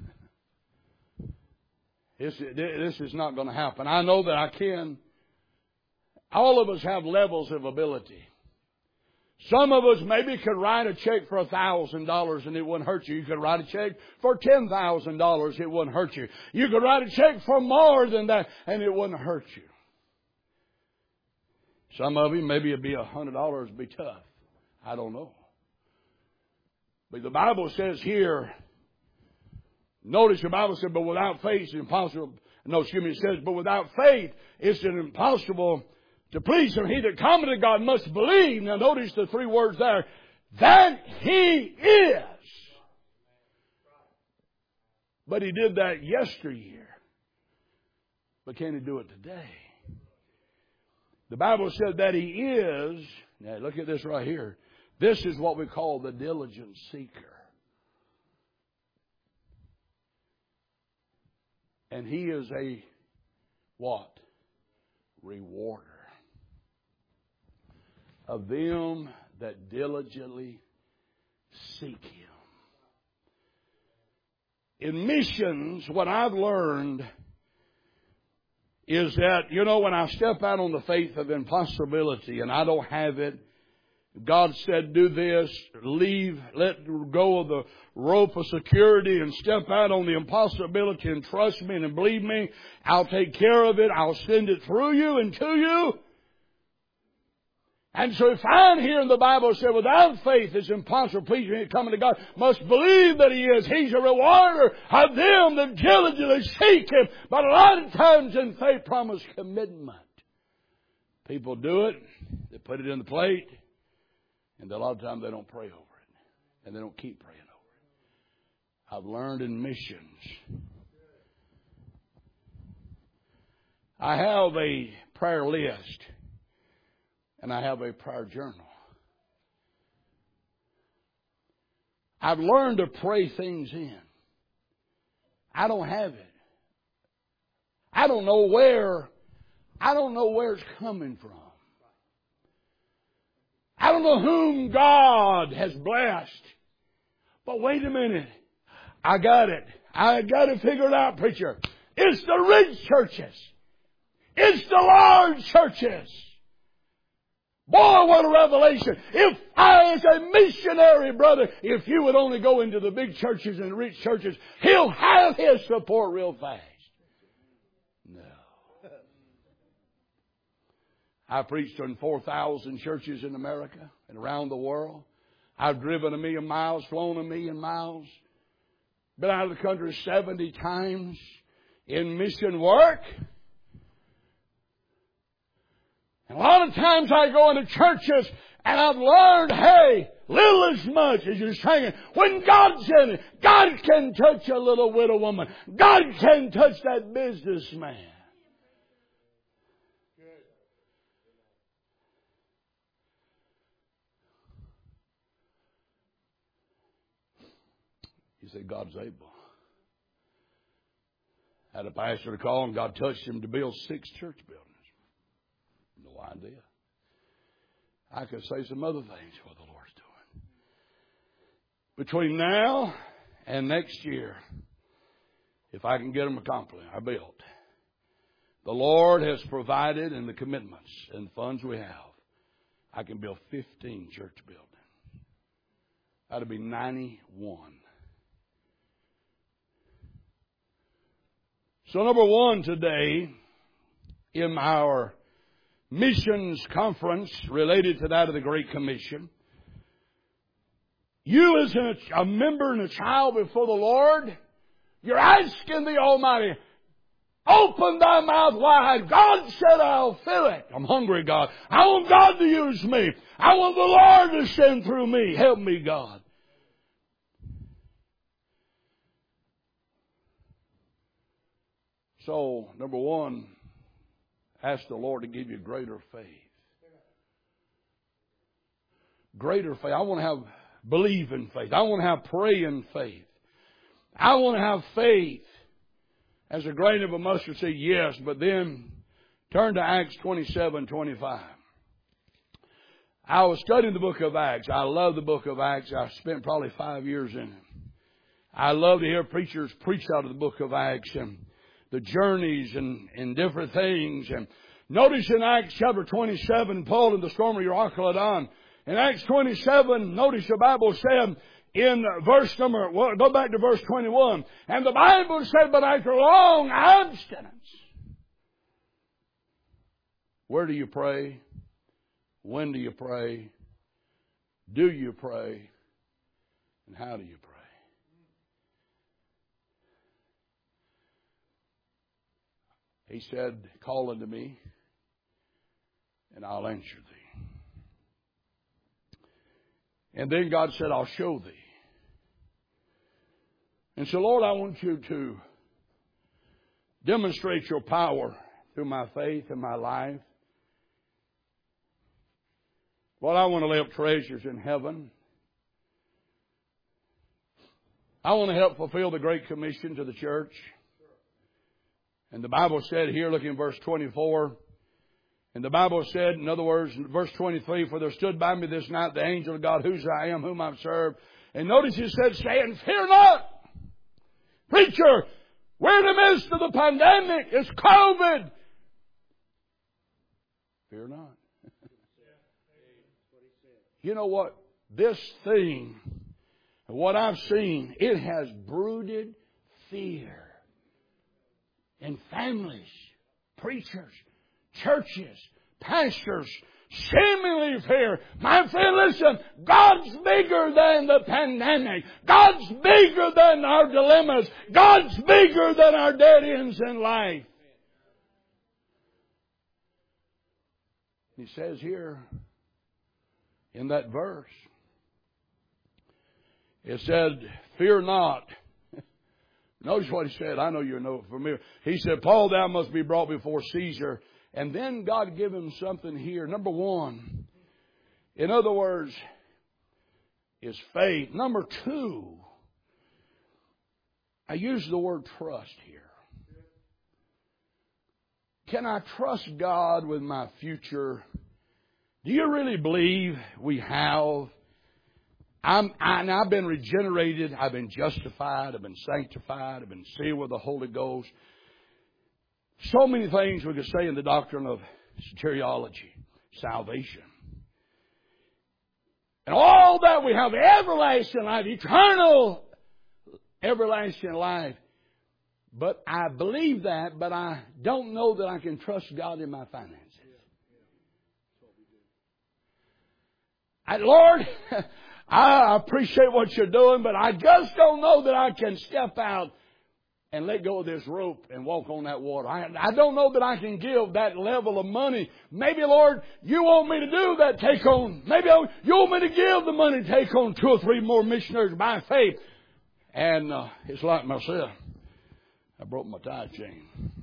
This is not going to happen. I know that I can. All of us have levels of ability. Some of us maybe could write a check for $1,000 and it wouldn't hurt you. You could write a check for $10,000, it wouldn't hurt you. You could write a check for more than that and it wouldn't hurt you. Some of you, maybe it'd be $100 would be tough. I don't know. But the Bible says here, notice the Bible said, but without faith it's impossible. It says, but without faith it's impossible to please Him. He that cometh to God must believe. Now notice the 3 words there. That He is. But He did that yesteryear. But can He do it today? The Bible said that He is. Now look at this right here. This is what we call the diligent seeker. And He is a what? Rewarder of them that diligently seek Him. In missions, what I've learned is that, when I step out on the faith of impossibility and I don't have it, God said, do this, leave, let go of the rope of security and step out on the impossibility and trust me and believe me. I'll take care of it. I'll send it through you and to you. And so we find here in the Bible said, without faith it's impossible to please Him. Coming to God must believe that He is. He's a rewarder of them that diligently seek Him. But a lot of times in faith promise commitment. People do it. They put it in the plate. And a lot of times they don't pray over it. And they don't keep praying over it. I've learned in missions. I have a prayer list. And I have a prayer journal. I've learned to pray things in. I don't have it. I don't know where it's coming from. I don't know whom God has blessed. But wait a minute. I got it. I got to figure it out, preacher. It's the rich churches. It's the large churches. Boy, what a revelation. If I, as a missionary, brother, if you would only go into the big churches and rich churches, He'll have His support real fast. No. I preached in 4,000 churches in America and around the world. I've driven 1,000,000 miles, flown 1,000,000 miles, been out of the country 70 times in mission work. And a lot of times I go into churches and I've learned, hey, little as much as you're saying. When God's in it, God can touch a little widow woman. God can touch that businessman. You say, God's able. I had a pastor to call and God touched him to build 6 church buildings. No idea. I could say some other things what the Lord's doing. Between now and next year, if I can get them accomplished, I built. The Lord has provided in the commitments and funds we have. I can build 15 church buildings. That'd be 91. So number one today in our missions conference related to that of the Great Commission, you as a member and a child before the Lord, you're asking the Almighty, open thy mouth wide. God said I'll fill it. I'm hungry, God. I want God to use me. I want the Lord to send through me. Help me, God. So, number one, ask the Lord to give you greater faith. Greater faith. I want to have believing faith. I want to have praying faith. I want to have faith as a grain of a mustard seed, yes, but then turn to Acts 27:25. I was studying the book of Acts. I love the book of Acts. I spent probably 5 years in it. I love to hear preachers preach out of the book of Acts and the journeys and different things. And notice in Acts chapter 27, Paul in the storm of Euroclydon. In Acts 27, notice the Bible said in verse number, well, go back to verse 21. And the Bible said, but after long abstinence. Where do you pray? When do you pray? Do you pray? And how do you pray? He said, call unto me, and I'll answer thee. And then God said, I'll show thee. And so, Lord, I want you to demonstrate your power through my faith and my life. Lord, I want to lay up treasures in heaven. I want to help fulfill the Great Commission to the church. And the Bible said here, looking at verse 24, and the Bible said, in other words, in verse 23, for there stood by me this night the angel of God, whose I am, whom I've served. And notice he said, saying, fear not. Preacher, we're in the midst of the pandemic. It's COVID. Fear not. You know what? This thing, what I've seen, it has brooded fear in families, preachers, churches, pastors, seemingly fear. My friend, listen, God's bigger than the pandemic. God's bigger than our dilemmas. God's bigger than our dead ends in life. He says here in that verse, it said, fear not. Notice what he said. I know you know it familiar. He said, Paul, thou must be brought before Caesar. And then God gave him something here. Number one, in other words, is faith. Number two, I use the word trust here. Can I trust God with my future? Do you really believe we have? I've been regenerated. I've been justified. I've been sanctified. I've been sealed with the Holy Ghost. So many things we could say in the doctrine of soteriology, salvation. And all that we have, everlasting life, eternal everlasting life. But I believe that, but I don't know that I can trust God in my finances. Lord, I appreciate what you're doing, but I just don't know that I can step out and let go of this rope and walk on that water. I don't know that I can give that level of money. Maybe, Lord, you want me to do that take on. Maybe you want me to give the money to take on 2 or 3 more missionaries by faith. And it's like myself. I broke my tie chain.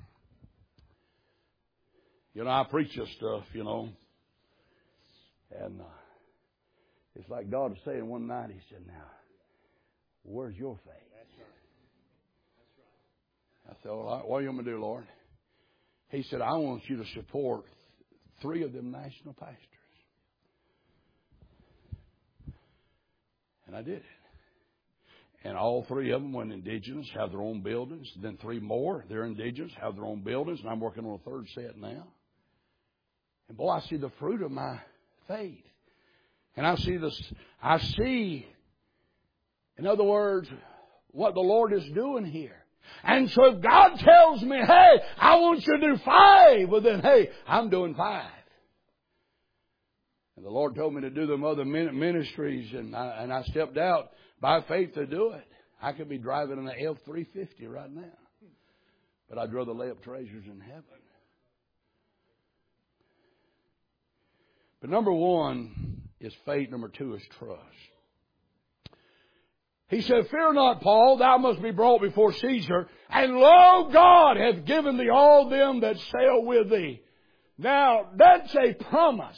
You know, I preach this stuff, you know. And it's like God was saying one night, He said, now, where's your faith? I said, well, what do you want me to do, Lord? He said, I want you to support 3 of them national pastors. And I did it. And all 3 of them went indigenous, have their own buildings. Then 3 more, they're indigenous, have their own buildings. And I'm working on a 3rd set now. And boy, I see the fruit of my faith. And I see, in other words, what the Lord is doing here. And so if God tells me, hey, I want you to do 5, well then, hey, I'm doing 5. And the Lord told me to do them other ministries, and I stepped out by faith to do it. I could be driving an F-350 right now. But I'd rather lay up treasures in heaven. But number 1 is faith. Number 2 is trust. He said, fear not, Paul, thou must be brought before Caesar. And lo, God hath given thee all them that sail with thee. Now, that's a promise.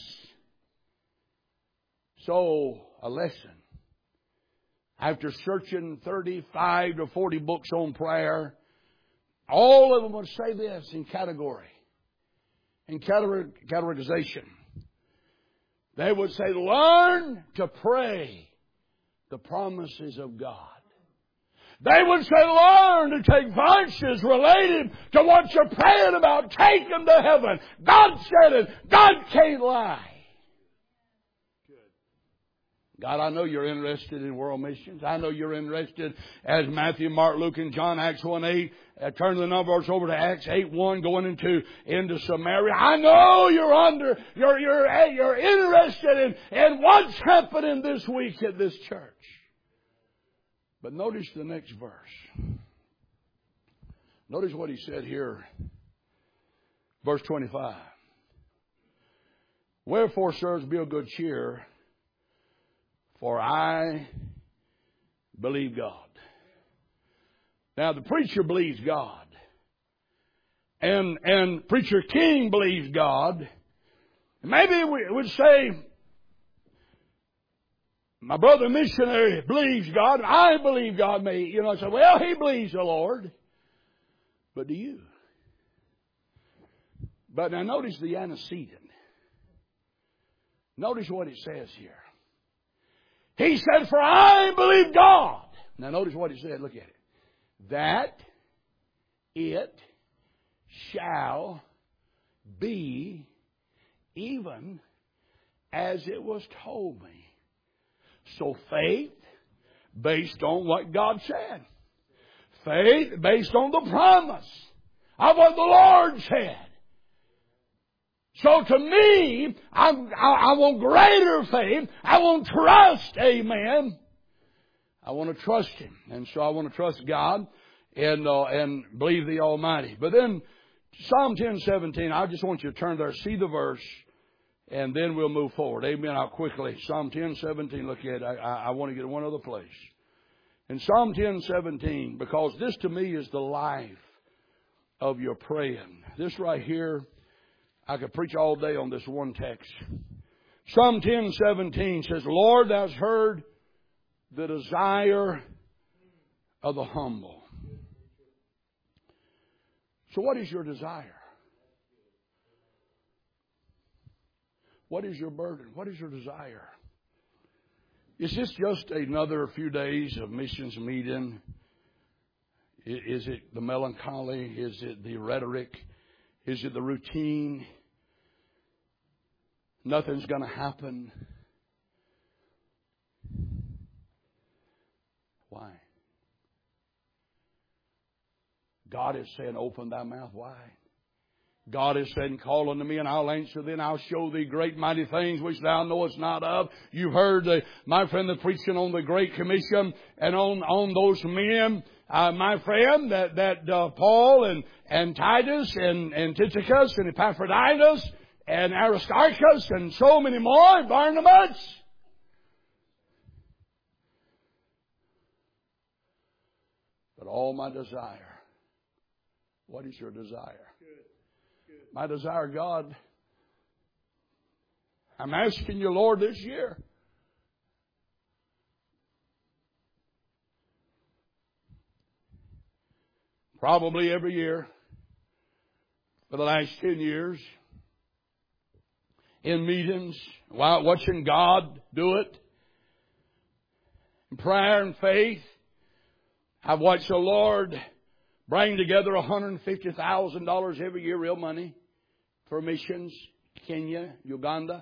So, a lesson. After searching 35 to 40 books on prayer, all of them would say this in category, in categorization. They would say, learn to pray the promises of God. They would say, learn to take verses related to what you're praying about. Take them to heaven. God said it. God can't lie. God, I know you're interested in world missions. I know you're interested, as Matthew, Mark, Luke, and John, Acts 1:8. Turn the numbers over to Acts 8:1, going into Samaria. I know you're interested in what's happening this week at this church. But notice the next verse. Notice what he said here. Verse 25. Wherefore, sirs, be of good cheer, for I believe God. Now, the preacher believes God. And Preacher King believes God. Maybe we would say, my brother missionary believes God. I believe God. Say, well, he believes the Lord. But do you? But now notice the antecedent. Notice what it says here. He said, for I believe God. Now notice what he said. Look at it. That it shall be even as it was told me. So faith based on what God said. Faith based on the promise of what the Lord said. So to me, I want greater faith. I want trust. Amen. I want to trust Him. And so I want to trust God and believe the Almighty. But then Psalm 10:17, I just want you to turn there, see the verse, and then we'll move forward. Amen. I'll quickly. Psalm 10:17, look at it. I want to get to one other place. In Psalm 10:17, because this to me is the life of your praying. This right here, I could preach all day on this one text. Psalm 10:17 says, Lord, thou hast heard the desire of the humble. So what is your desire? What is your burden? What is your desire? Is this just another few days of missions meeting? Is it the melancholy? Is it the rhetoric? Is it the routine? Nothing's going to happen. Why? God is saying, open thy mouth wide. God is saying, call unto me, and I'll answer thee, and I'll show thee great mighty things which thou knowest not of. You've heard, my friend, the preaching on the Great Commission and on those men, my friend, that Paul and Titus and Tychicus and Epaphroditus and Aristarchus and so many more, Barnabas. But all my desire, what is your desire? My desire, God, I'm asking you, Lord, this year. Probably every year for the last 10 years. In meetings, while watching God do it. In prayer and faith. I've watched the Lord bring together $150,000 every year, real money, for missions, Kenya, Uganda.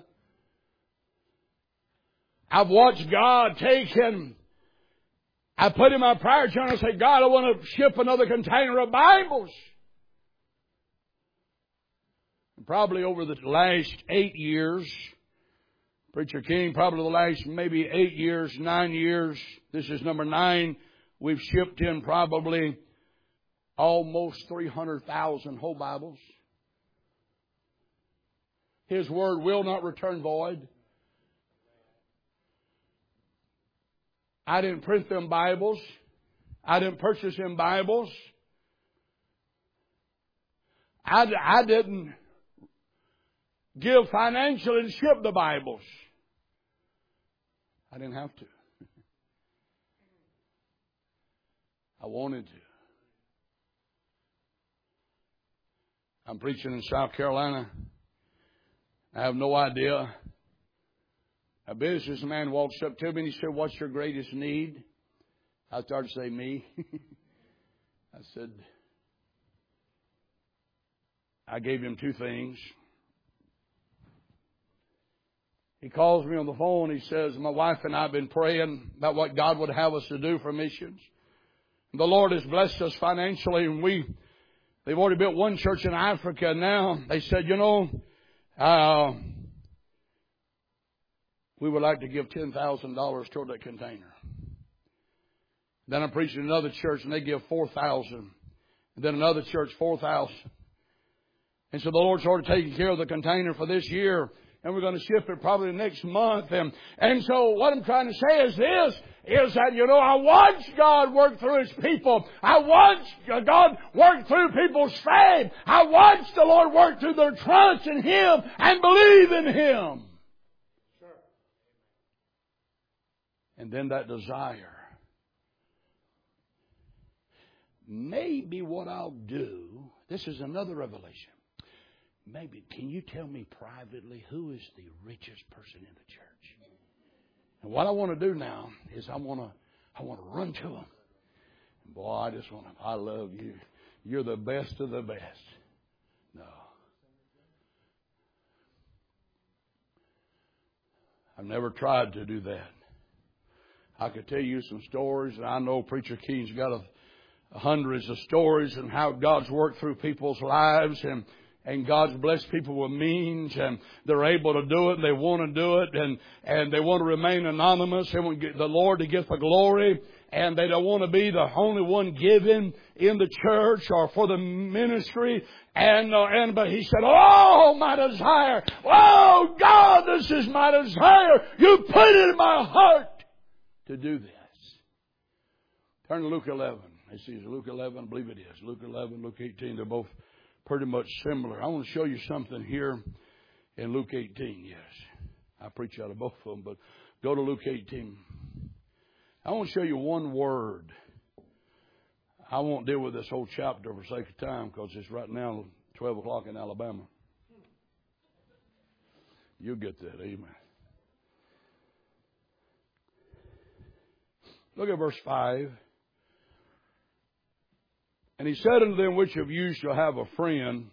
I've watched God take him. I put in my prayer journal and say, God, I want to ship another container of Bibles. And probably over the last 8 years, Preacher King, probably the last maybe 8 years, 9 years, this is number 9, we've shipped in probably almost 300,000 whole Bibles. His word will not return void. I didn't print them Bibles. I didn't purchase them Bibles. I didn't give financially and ship the Bibles. I didn't have to. I wanted to. I'm preaching in South Carolina. I have no idea. A businessman walks up to me and he said, what's your greatest need? I started to say, me. I said, I gave him 2 things. He calls me on the phone. He says, my wife and I have been praying about what God would have us to do for missions. The Lord has blessed us financially, and they've already built one church in Africa. And now they said, we would like to give $10,000 toward that container. Then I'm preaching in another church, and they give $4,000. And then another church, $4,000. And so the Lord's already taken care of the container for this year, and we're going to ship it probably next month. And so what I'm trying to say is this, is that, I watch God work through His people. I watch God work through people's faith. I watch the Lord work through their trust in Him and believe in Him. Sure. And then that desire. Maybe what I'll do, this is another revelation. Maybe, can you tell me privately who is the richest person in the church? And what I want to do now is I want to run to them. Boy, I love you. You're the best of the best. No. I've never tried to do that. I could tell you some stories, and I know Preacher King's got hundreds of stories and how God's worked through people's lives, and God's blessed people with means, and they're able to do it, and they want to do it, and they want to remain anonymous. They want the Lord to get the glory, and they don't want to be the only one giving in the church or for the ministry. But he said, oh, my desire. Oh, God, this is my desire. You put it in my heart to do this. Turn to Luke 11. This is Luke 11, I believe it is. Luke 11, Luke 18, they're both pretty much similar. I want to show you something here in Luke 18, yes. I preach out of both of them, but go to Luke 18. I want to show you one word. I won't deal with this whole chapter for sake of time because it's right now 12 o'clock in Alabama. You'll get that, amen. Look at verse 5. And he said unto them, which of you shall have a friend?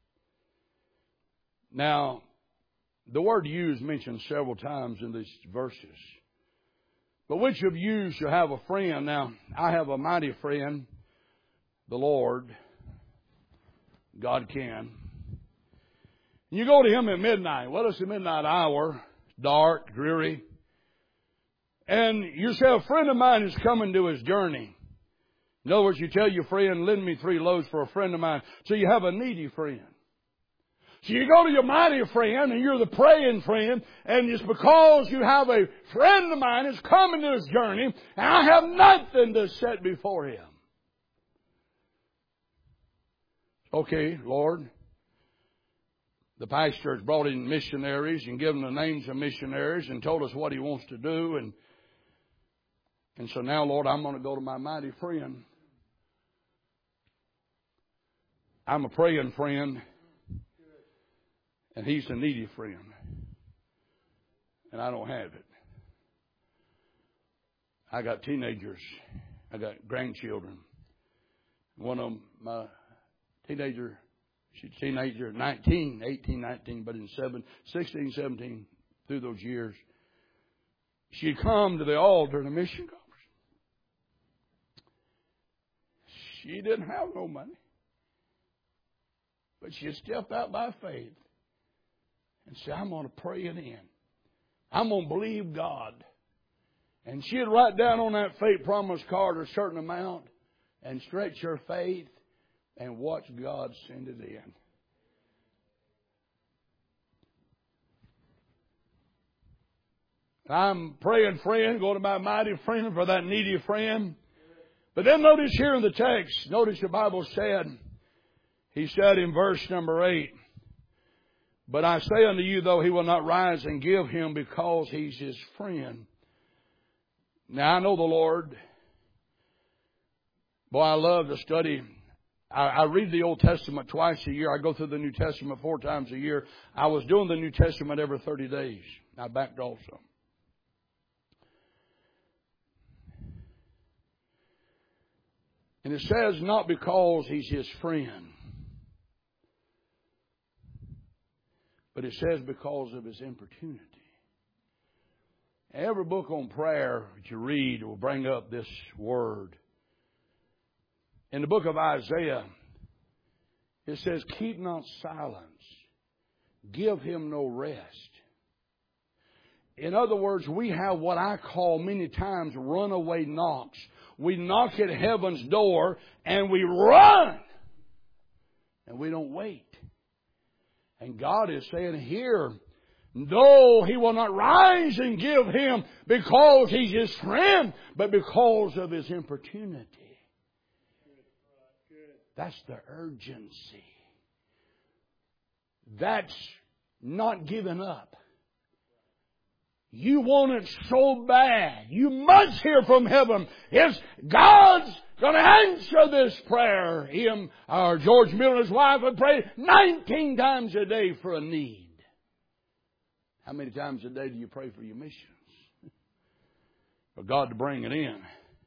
Now, the word you is mentioned several times in these verses. But which of you shall have a friend? Now, I have a mighty friend, the Lord. God can. You go to Him at midnight. Well, it's the midnight hour. It's dark, dreary. And you say, a friend of mine is coming to his journey. In other words, you tell your friend, lend me 3 loaves for a friend of mine. So you have a needy friend. So you go to your mighty friend, and you're the praying friend, and it's because you have a friend of mine that's coming to his journey, and I have nothing to set before him. Okay, Lord. The pastor has brought in missionaries and given the names of missionaries and told us what he wants to do. And so now, Lord, I'm going to go to my mighty friend. I'm a praying friend, and he's a needy friend. And I don't have it. I got teenagers. I got grandchildren. One of them, my teenager, she's a teenager, 18, 19, but in 16, 17, through those years, she'd come to the altar in a mission conference. She didn't have no money. But she stepped out by faith and said, I'm going to pray it in. I'm going to believe God. And she'd write down on that faith promise card a certain amount and stretch her faith and watch God send it in. I'm praying friend, going to my mighty friend for that needy friend. But then notice here in the text, notice the Bible said, He said in verse number 8, but I say unto you, though he will not rise and give him because he's his friend. Now I know the Lord. Boy, I love to study. I read the Old Testament twice a year. I go through the New Testament 4 times a year. I was doing the New Testament every 30 days. I backed off some. And it says not because he's his friend, but it says because of his importunity. Every book on prayer that you read will bring up this word. In the book of Isaiah, it says, keep not silence. Give him no rest. In other words, we have what I call many times runaway knocks. We knock at heaven's door and we run. And we don't wait. And God is saying here, no, he will not rise and give him because he's his friend, but because of his importunity. That's the urgency. That's not giving up. You want it so bad. You must hear from heaven. If God's going to answer this prayer, George Miller and his wife would pray 19 times a day for a need. How many times a day do you pray for your missions? For God to bring it in.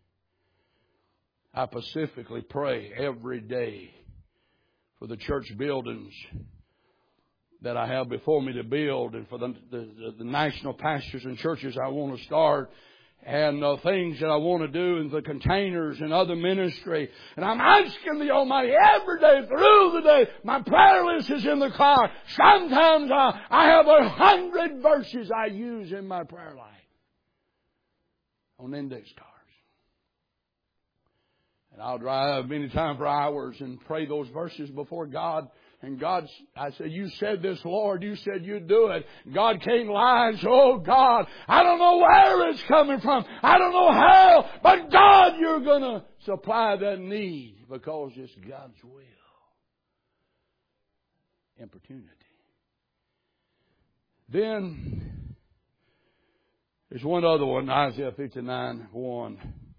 I specifically pray every day for the church buildings that I have before me to build, and for the national pastors and churches I want to start, and things that I want to do in the containers and other ministry. And I'm asking the Almighty every day through the day. My prayer list is in the car. Sometimes I have 100 verses I use in my prayer life on index cards. And I'll drive many times for hours and pray those verses before God. And God, I said, you said this, Lord. You said you'd do it. God can't lie. And so, oh God, I don't know where it's coming from. I don't know how. But God, you're going to supply that need because it's God's will. Importunity. Then, there's one other one, Isaiah 59:1.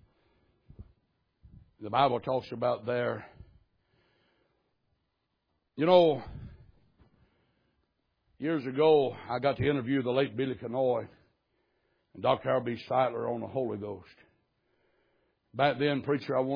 The Bible talks about there. You know, years ago, I got to interview the late Billy Canoy and Dr. R.B. Seidler on the Holy Ghost. Back then, preacher, I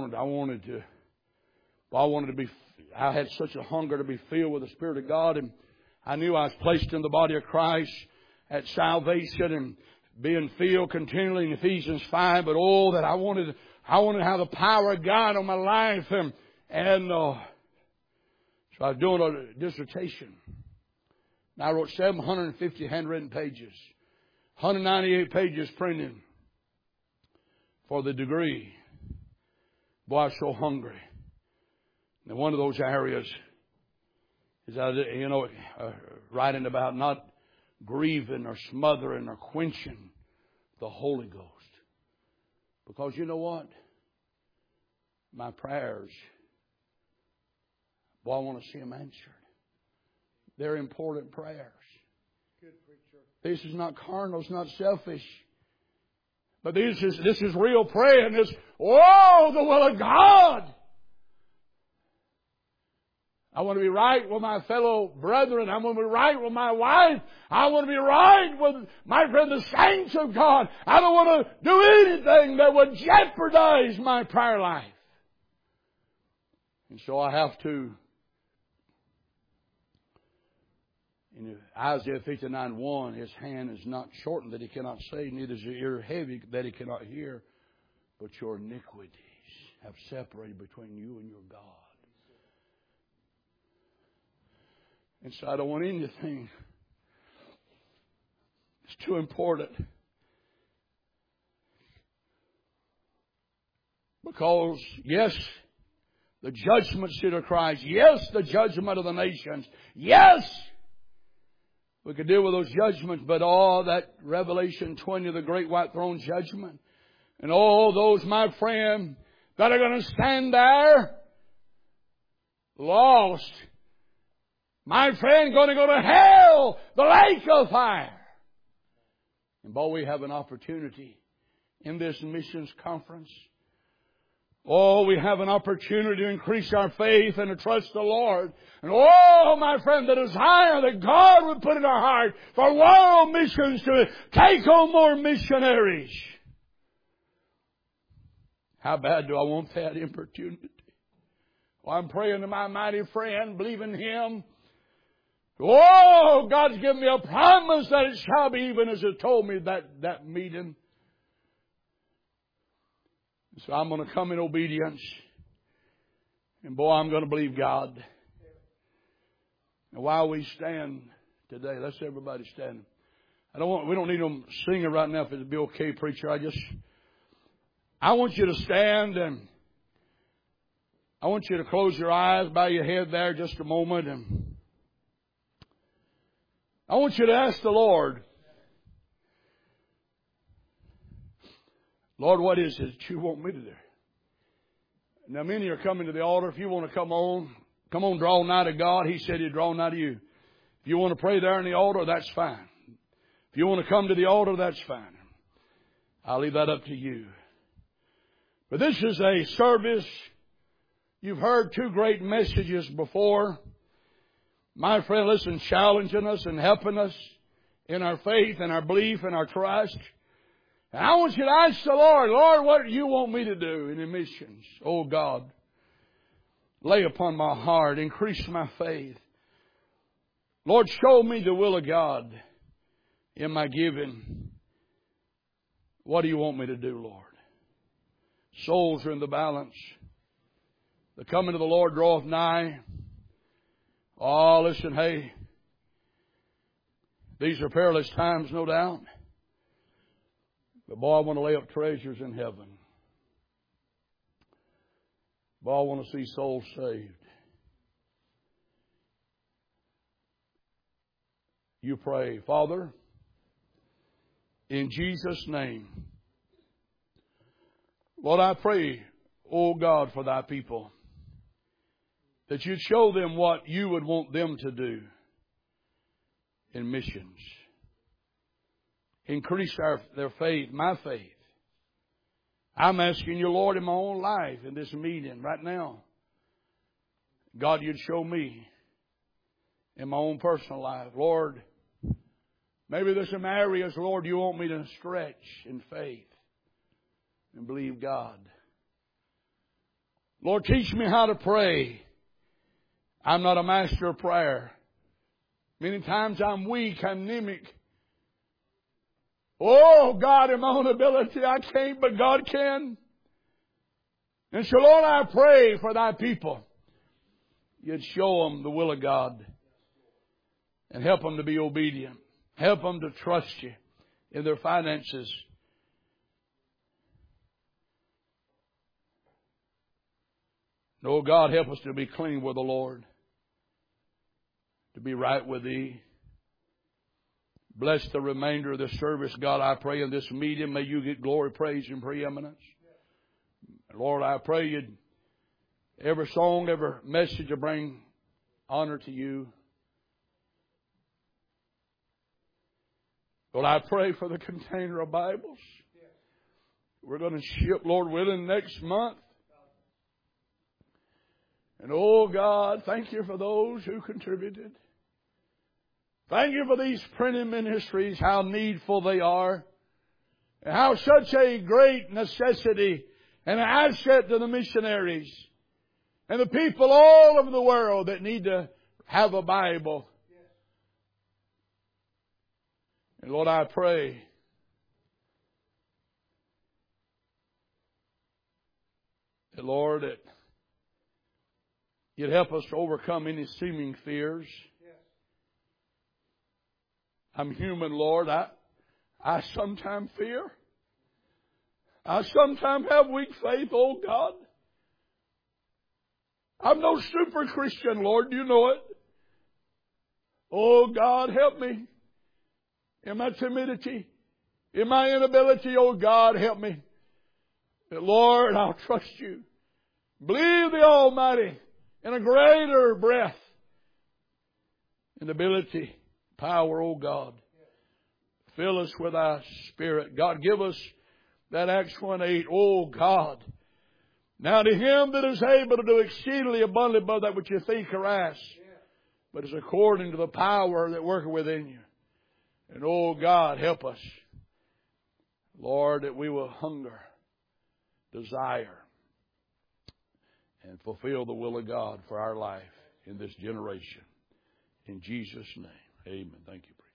had such a hunger to be filled with the Spirit of God, and I knew I was placed in the body of Christ at salvation and being filled continually in Ephesians 5. But that I wanted to have the power of God on my life, and So I was doing a dissertation. And I wrote 750 handwritten pages, 198 pages printed for the degree. Boy, I was so hungry. And one of those areas is, writing about not grieving or smothering or quenching the Holy Ghost. Because you know what? My prayers, boy, I want to see them answered. They're important prayers. Good preacher. This is not carnal, it's not selfish. But this is real prayer, and it's, the will of God. I want to be right with my fellow brethren. I want to be right with my wife. I want to be right with my friend, the saints of God. I don't want to do anything that would jeopardize my prayer life. And so I have to, in Isaiah 59:1, his hand is not shortened that he cannot save, neither is his ear heavy that he cannot hear, but your iniquities have separated between you and your God. And so I don't want anything. It's too important. Because, yes, the judgment seat of Christ. Yes, the judgment of the nations. Yes, we could deal with those judgments, but all that Revelation 20, the great white throne judgment, and all those, my friend, that are going to stand there lost. My friend, going to go to hell, the lake of fire. And boy, we have an opportunity in this missions conference. Oh, we have an opportunity to increase our faith and to trust the Lord. And oh, my friend, the desire that God would put in our heart for world missions to take on more missionaries. How bad do I want that opportunity? Well, I'm praying to my mighty friend, believing Him. Oh, God's given me a promise that it shall be even as it told me that meeting. So I'm going to come in obedience. And boy, I'm going to believe God. And while we stand today, let's everybody stand. We don't need them singing right now if it'd be okay, preacher. I want you to stand, and I want you to close your eyes, bow your head there just a moment, and I want you to ask the Lord, Lord, what is it that you want me to do? Now, many are coming to the altar. If you want to come on, draw nigh to God. He said He'd draw nigh to you. If you want to pray there in the altar, that's fine. If you want to come to the altar, that's fine. I'll leave that up to you. But this is a service. You've heard two great messages before. My friend, listen, challenging us and helping us in our faith and our belief and our trust. And I want you to ask the Lord, Lord, what do you want me to do in the missions? Oh, God, lay upon my heart, increase my faith. Lord, show me the will of God in my giving. What do you want me to do, Lord? Souls are in the balance. The coming of the Lord draweth nigh. Oh, listen, hey, these are perilous times, no doubt. But boy, I want to lay up treasures in heaven. Boy, I want to see souls saved. You pray, Father, in Jesus' name. Lord, I pray, oh God, for thy people, that you'd show them what you would want them to do in missions. Increase their faith, my faith. I'm asking you, Lord, in my own life, in this meeting right now, God, you'd show me in my own personal life. Lord, maybe there's some areas, Lord, you want me to stretch in faith and believe God. Lord, teach me how to pray. I'm not a master of prayer. Many times I'm weak, I'm anemic. Oh, God, in my own ability, I can't, but God can. And so, Lord, I pray for thy people. you'd show them the will of God and help them to be obedient. Help them to trust you in their finances. Oh, God, help us to be clean with the Lord, to be right with Thee. Bless the remainder of this service, God, I pray in this meeting. May You get glory, praise, and preeminence. Lord, I pray You'd, every song, every message will bring honor to You. Lord, I pray for the container of Bibles. We're going to ship, Lord willing, next month. And oh God, thank You for those who contributed. Thank You for these printing ministries, how needful they are, and how such a great necessity and an asset to the missionaries and the people all over the world that need to have a Bible. And Lord, I pray that, Lord, that You'd help us to overcome any seeming fears. I'm human, Lord. I sometimes fear. I sometimes have weak faith, oh God. I'm no super Christian, Lord. You know it. Oh God, help me. In my timidity, in my inability, oh God, help me. That, Lord, I'll trust You. Believe the Almighty in a greater breath and ability, power, oh God. Fill us with Thy Spirit. God, give us that Acts 1:8. Oh God. Now to Him that is able to do exceedingly abundantly above that which you think or ask, but is according to the power that worketh within you. And oh God, help us, Lord, that we will hunger, desire, and fulfill the will of God for our life in this generation. In Jesus' name, amen. Thank you.